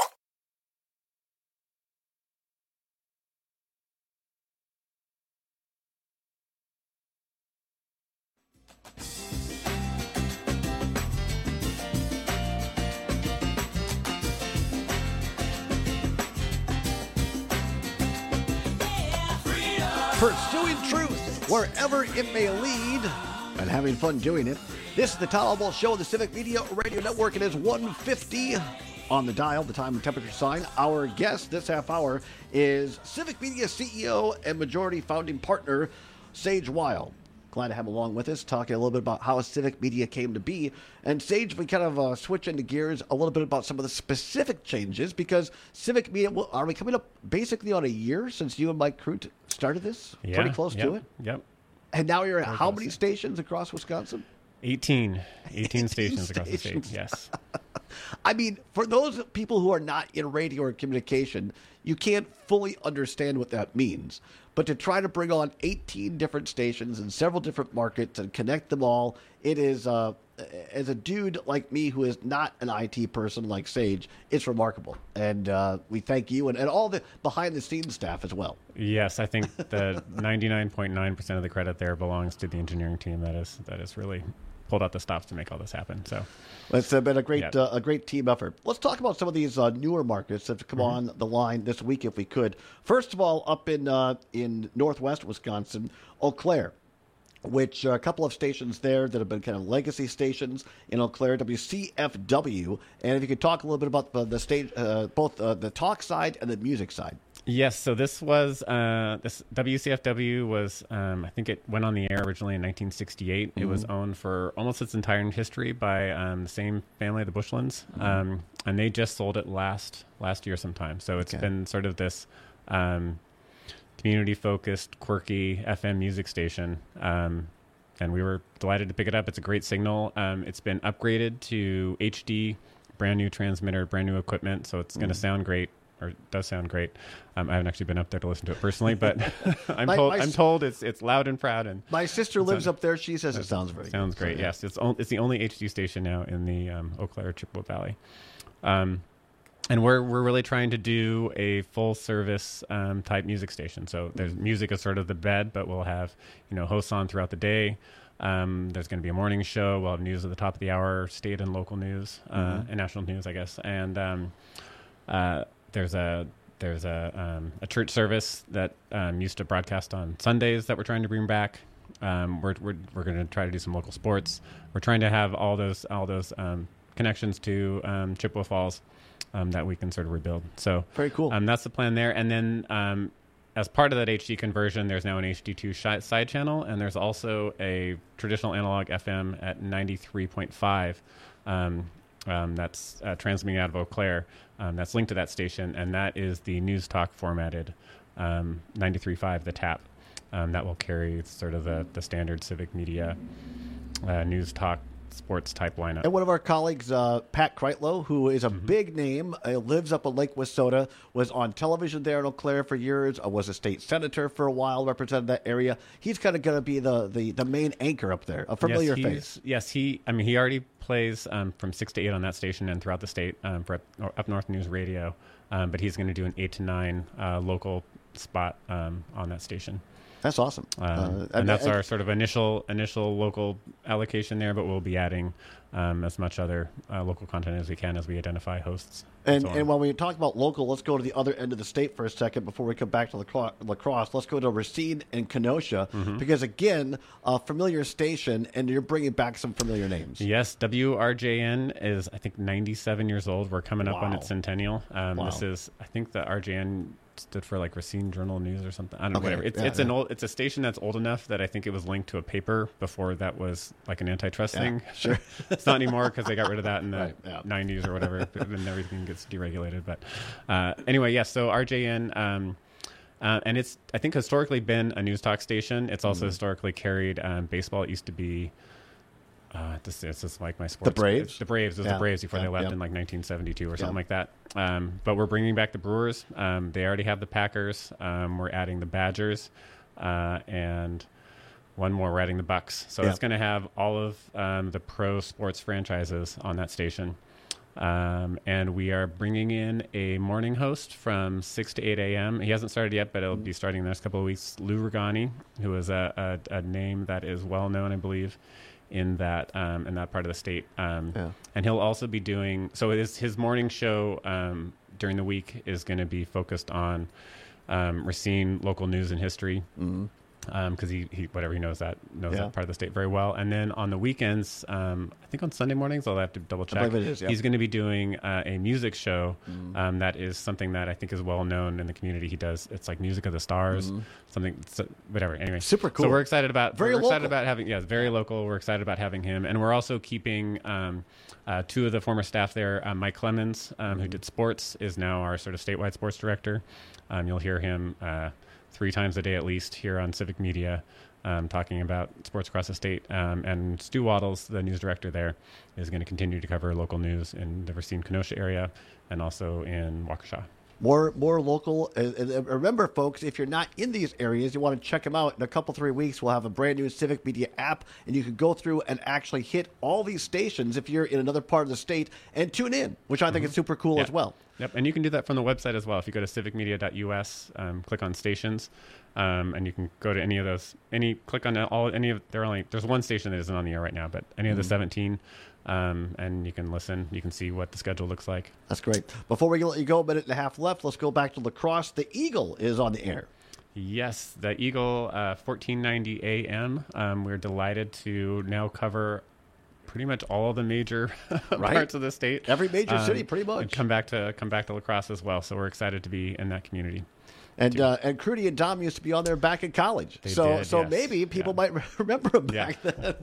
Pursuing truth wherever it may lead and having fun doing it. This is the Todd Alba Show on the Civic Media Radio Network. It is one fifty on the dial, the time and temperature sign. Our guest this half hour is Civic Media C E O and majority founding partner, Sage Weil. Glad to have him along with us, talking a little bit about how Civic Media came to be. And Sage, we kind of uh, switch into gears a little bit about some of the specific changes, because Civic Media, well, are we coming up basically on a year since you and Mike Crute started this? Yeah, Pretty close yep, to it? Yep. And now you're at Very how close. many stations across Wisconsin? eighteen. eighteen stations across the stations. state, yes. I mean, for those people who are not in radio or communication, you can't fully understand what that means. But to try to bring on eighteen different stations in several different markets and connect them all, it is, uh, as a dude like me who is not an I T person like Sage, it's remarkable. And uh, we thank you and, and all the behind-the-scenes staff as well. Yes, I think the ninety-nine point nine percent of the credit there belongs to the engineering team that is that is really pulled out the stops to make all this happen. So it's uh, been a great Yep. uh, a great team effort. Let's talk about some of these uh, newer markets that have come Mhm. on the line this week, if we could. First of all, up in uh, in northwest Wisconsin, Eau Claire, which uh, a couple of stations there that have been kind of legacy stations in Eau Claire, W C F W. And if you could talk a little bit about the, the stage, uh, both uh, the talk side and the music side. yes, so this was uh, this W C F W was um, I think it went on the air originally in nineteen sixty-eight. It was Mhm. owned for almost its entire history by um, the same family, the Bushlands, Mhm. um, and they just sold it last last year sometime. So it's Okay. been sort of this um, community-focused, quirky F M music station. Um, and we were delighted to pick it up. It's a great signal. Um, it's been upgraded to H D, brand new transmitter, brand new equipment, so it's going to Mhm. sound great, or it does sound great. Um, I haven't actually been up there to listen to it personally, but I'm My- told my I'm s- told it's it's loud and proud. And My sister it lives sounds- up there. She says it sounds very sounds good. So, great. yeah. Yes, it's on, it's the only H D station now in the um, Eau Claire Chippewa Valley. Um, and we're we're really trying to do a full service um, type music station. So there's music is sort of the bed, but we'll have you know hosts on throughout the day. Um, there's going to be a morning show. We'll have news at the top of the hour, state and local news, uh, Mhm. and national news, I guess. And um, uh, there's a there's a um, a church service that um, used to broadcast on Sundays that we're trying to bring back. Um, we're we're we're going to try to do some local sports. We're trying to have all those all those um, connections to um, Chippewa Falls um, that we can sort of rebuild. So very cool. Um, that's the plan there. And then um, as part of that H D conversion, there's now an H D two shi- side channel, and there's also a traditional analog F M at ninety-three point five. Um, um, that's uh, transmitting out of Eau Claire. Um, that's linked to that station, and that is the news talk formatted um, ninety-three point five, the tap. Um, that will carry sort of the, the standard Civic Media uh, news talk sports type lineup. And one of our colleagues, uh, Pat Kreitlow, who is a Mm-hmm. big name, uh, lives up in Lake Wissota, was on television there in Eau Claire for years, uh, was a state senator for a while, represented that area. He's kind of going to be the, the, the main anchor up there, a familiar yes, face. he's- Yes, he. I mean, he already plays um, from six to eight on that station and throughout the state um, for Up Up North News Radio. Um, but he's going to do an eight to nine uh, local spot um, on that station. That's awesome. Um, Uh, and that's and- our sort of initial initial local allocation there, but we'll be adding um, as much other uh, local content as we can as we identify hosts. And, so on. and when we talk about local, let's go to the other end of the state for a second before we come back to lacro- lacrosse. Let's go to Racine and Kenosha Mhm. because, again, a familiar station, and you're bringing back some familiar names. Yes, W R J N is, I think, ninety-seven years old. We're coming up on Wow. its centennial. Um, Wow. This is, I think the R J N stood for like Racine Journal News or something. I don't know, Okay, whatever. It's, yeah, it's an yeah. old, it's a station that's old enough that I think it was linked to a paper before that was like an antitrust Yeah, thing. sure. It's not anymore because they got rid of that in the Right, yeah. nineties or whatever, and everything gets deregulated. But uh, anyway, yes. So R J N. Um, Uh, and it's, I think, historically been a news talk station. It's also Mhm. historically carried um, baseball. It used to be, uh, this, it's just like my sports. The Braves? The Braves. It was Yeah. the Braves before Yeah, they left yeah. in like nineteen seventy-two or Yeah. something like that. Um, but we're bringing back the Brewers. Um, they already have the Packers. Um, we're adding the Badgers. Uh, and one more, we're adding the Bucks. So Yeah. it's going to have all of um, the pro sports franchises on that station. Um, and we are bringing in a morning host from six to eight a.m. He hasn't started yet, but it'll be starting in the next couple of weeks. Lou Regani, who is a, a, a name that is well known, I believe, in that um, in that part of the state. Um, Yeah. And he'll also be doing, so his, his morning show um, during the week is going to be focused on um, Racine local news and history. Mhm. Because he, he, whatever, he knows that knows Yeah. that part of the state very well. And then on the weekends, um, I think on Sunday mornings, I'll have to double check. believe it is, yeah. He's going to be doing uh, a music show Mhm. um, that is something that I think is well known in the community. He does, it's like Music of the Stars, Mhm. something, so, whatever. Anyway, Super cool. So we're excited about Very we're excited local. about having, yeah, it's very local. We're excited about having him, and we're also keeping um, uh, two of the former staff there. Uh, Mike Clemens, um, who did sports, is now our sort of statewide sports director. Um, you'll hear him uh, three times a day at least here on Civic Media. Um, talking about sports across the state. Um, and Stu Waddles, the news director there, is going to continue to cover local news in the Racine-Kenosha area and also in Waukesha. More more local. And, and remember, folks, if you're not in these areas, you want to check them out. In a couple, three weeks, we'll have a brand new Civic Media app, and you can go through and actually hit all these stations if you're in another part of the state and tune in, which I think Mhm. is super cool Yeah. as well. Yep, and you can do that from the website as well. If you go to civic media dot U S, um, click on stations, um, and you can go to any of those. Any click on all any of. There are only there's one station that isn't on the air right now, but any of the Mhm. seventeen, um, and you can listen. You can see what the schedule looks like. That's great. Before we let you go, a minute and a half left, let's go back to lacrosse. The Eagle is on the air. Yes, the Eagle, uh, fourteen ninety A M. Um, we're delighted to now cover pretty much all of the major Right. parts of the state. Every major Um, city, pretty much. And come back to come back to lacrosse as well. So we're excited to be in that community. And uh, and Crudy and Dom used to be on there back in college. They so did, so yes. maybe people might remember them back then.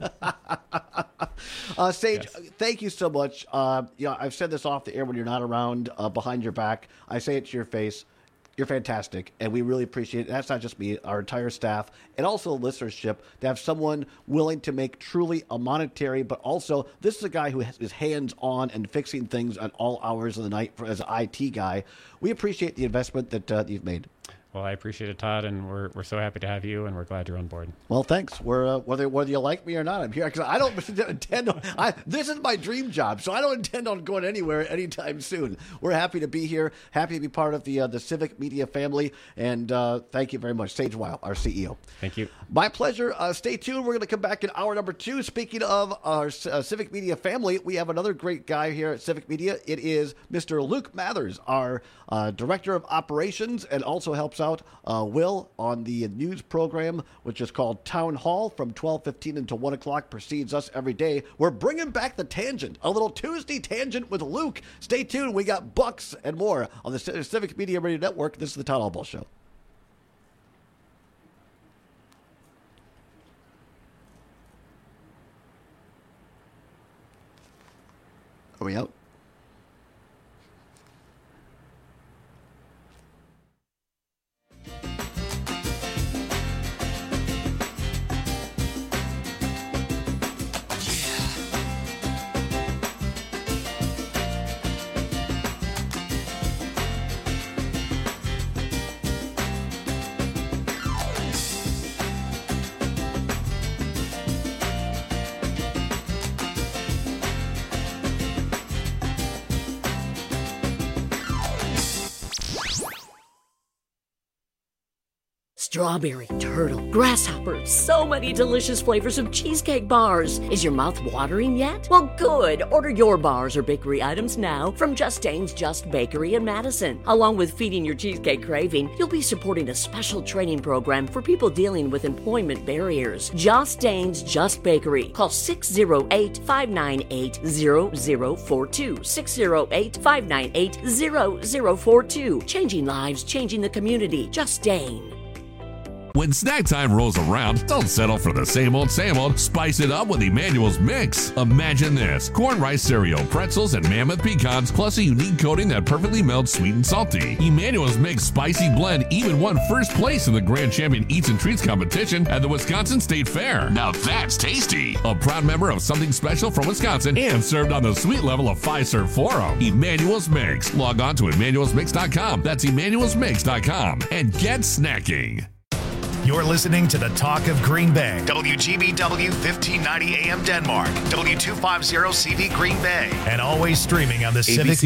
uh, Sage, thank you so much. Uh, yeah, I've said this off the air when you're not around, uh, behind your back. I say it to your face. You're fantastic, and we really appreciate it. That's not just me, our entire staff, and also listenership, to have someone willing to make truly a monetary, but also this is a guy who has, is hands-on and fixing things at all hours of the night for, as an I T guy. We appreciate the investment that uh, you've made. Well, I appreciate it, Todd, and we're we're so happy to have you, and we're glad you're on board. Well, thanks. We're uh, whether whether you like me or not, I'm here because I don't intend on. I, this is my dream job, so I don't intend on going anywhere anytime soon. We're happy to be here, happy to be part of the uh, the Civic Media family, and uh, thank you very much, Sage Weil, our C E O. Thank you. My pleasure. Uh, stay tuned. We're going to come back in hour number two. Speaking of our uh, Civic Media family, we have another great guy here at Civic Media. It is Mister Luke Mathers, our uh, Director of Operations, and also helps out uh, Will on the news program, which is called Town Hall from twelve fifteen until one o'clock, precedes us every day. We're bringing back the Tangent, a little Tuesday Tangent with Luke. Stay tuned. We got Bucks and more on the Civic Media Radio Network. This is the Town Hall Bull Show. Are we out? Strawberry, turtle, grasshopper, so many delicious flavors of cheesecake bars. Is your mouth watering yet? Well, good. Order your bars or bakery items now from Just Dane's Just Bakery in Madison. Along with feeding your cheesecake craving, you'll be supporting a special training program for people dealing with employment barriers. Just Dane's Just Bakery. Call six oh eight, five nine eight, zero zero four two. six oh eight, five nine eight, zero zero four two. Changing lives, changing the community. Just Dane. When snack time rolls around, don't settle for the same old, same old. Spice it up with Emmanuel's Mix. Imagine this: corn rice cereal, pretzels, and mammoth pecans, plus a unique coating that perfectly melts sweet and salty. Emmanuel's Mix Spicy Blend even won first place in the Grand Champion Eats and Treats competition at the Wisconsin State Fair. Now that's tasty. A proud member of Something Special from Wisconsin and served on the sweet level of Fiserv Forum. Emmanuel's Mix. Log on to emmanuels mix dot com. That's emmanuels mix dot com. And get snacking. You're listening to the Talk of Green Bay. W G B W fifteen ninety A M Denmark. W two fifty C V Green Bay. And always streaming on the A B C Civic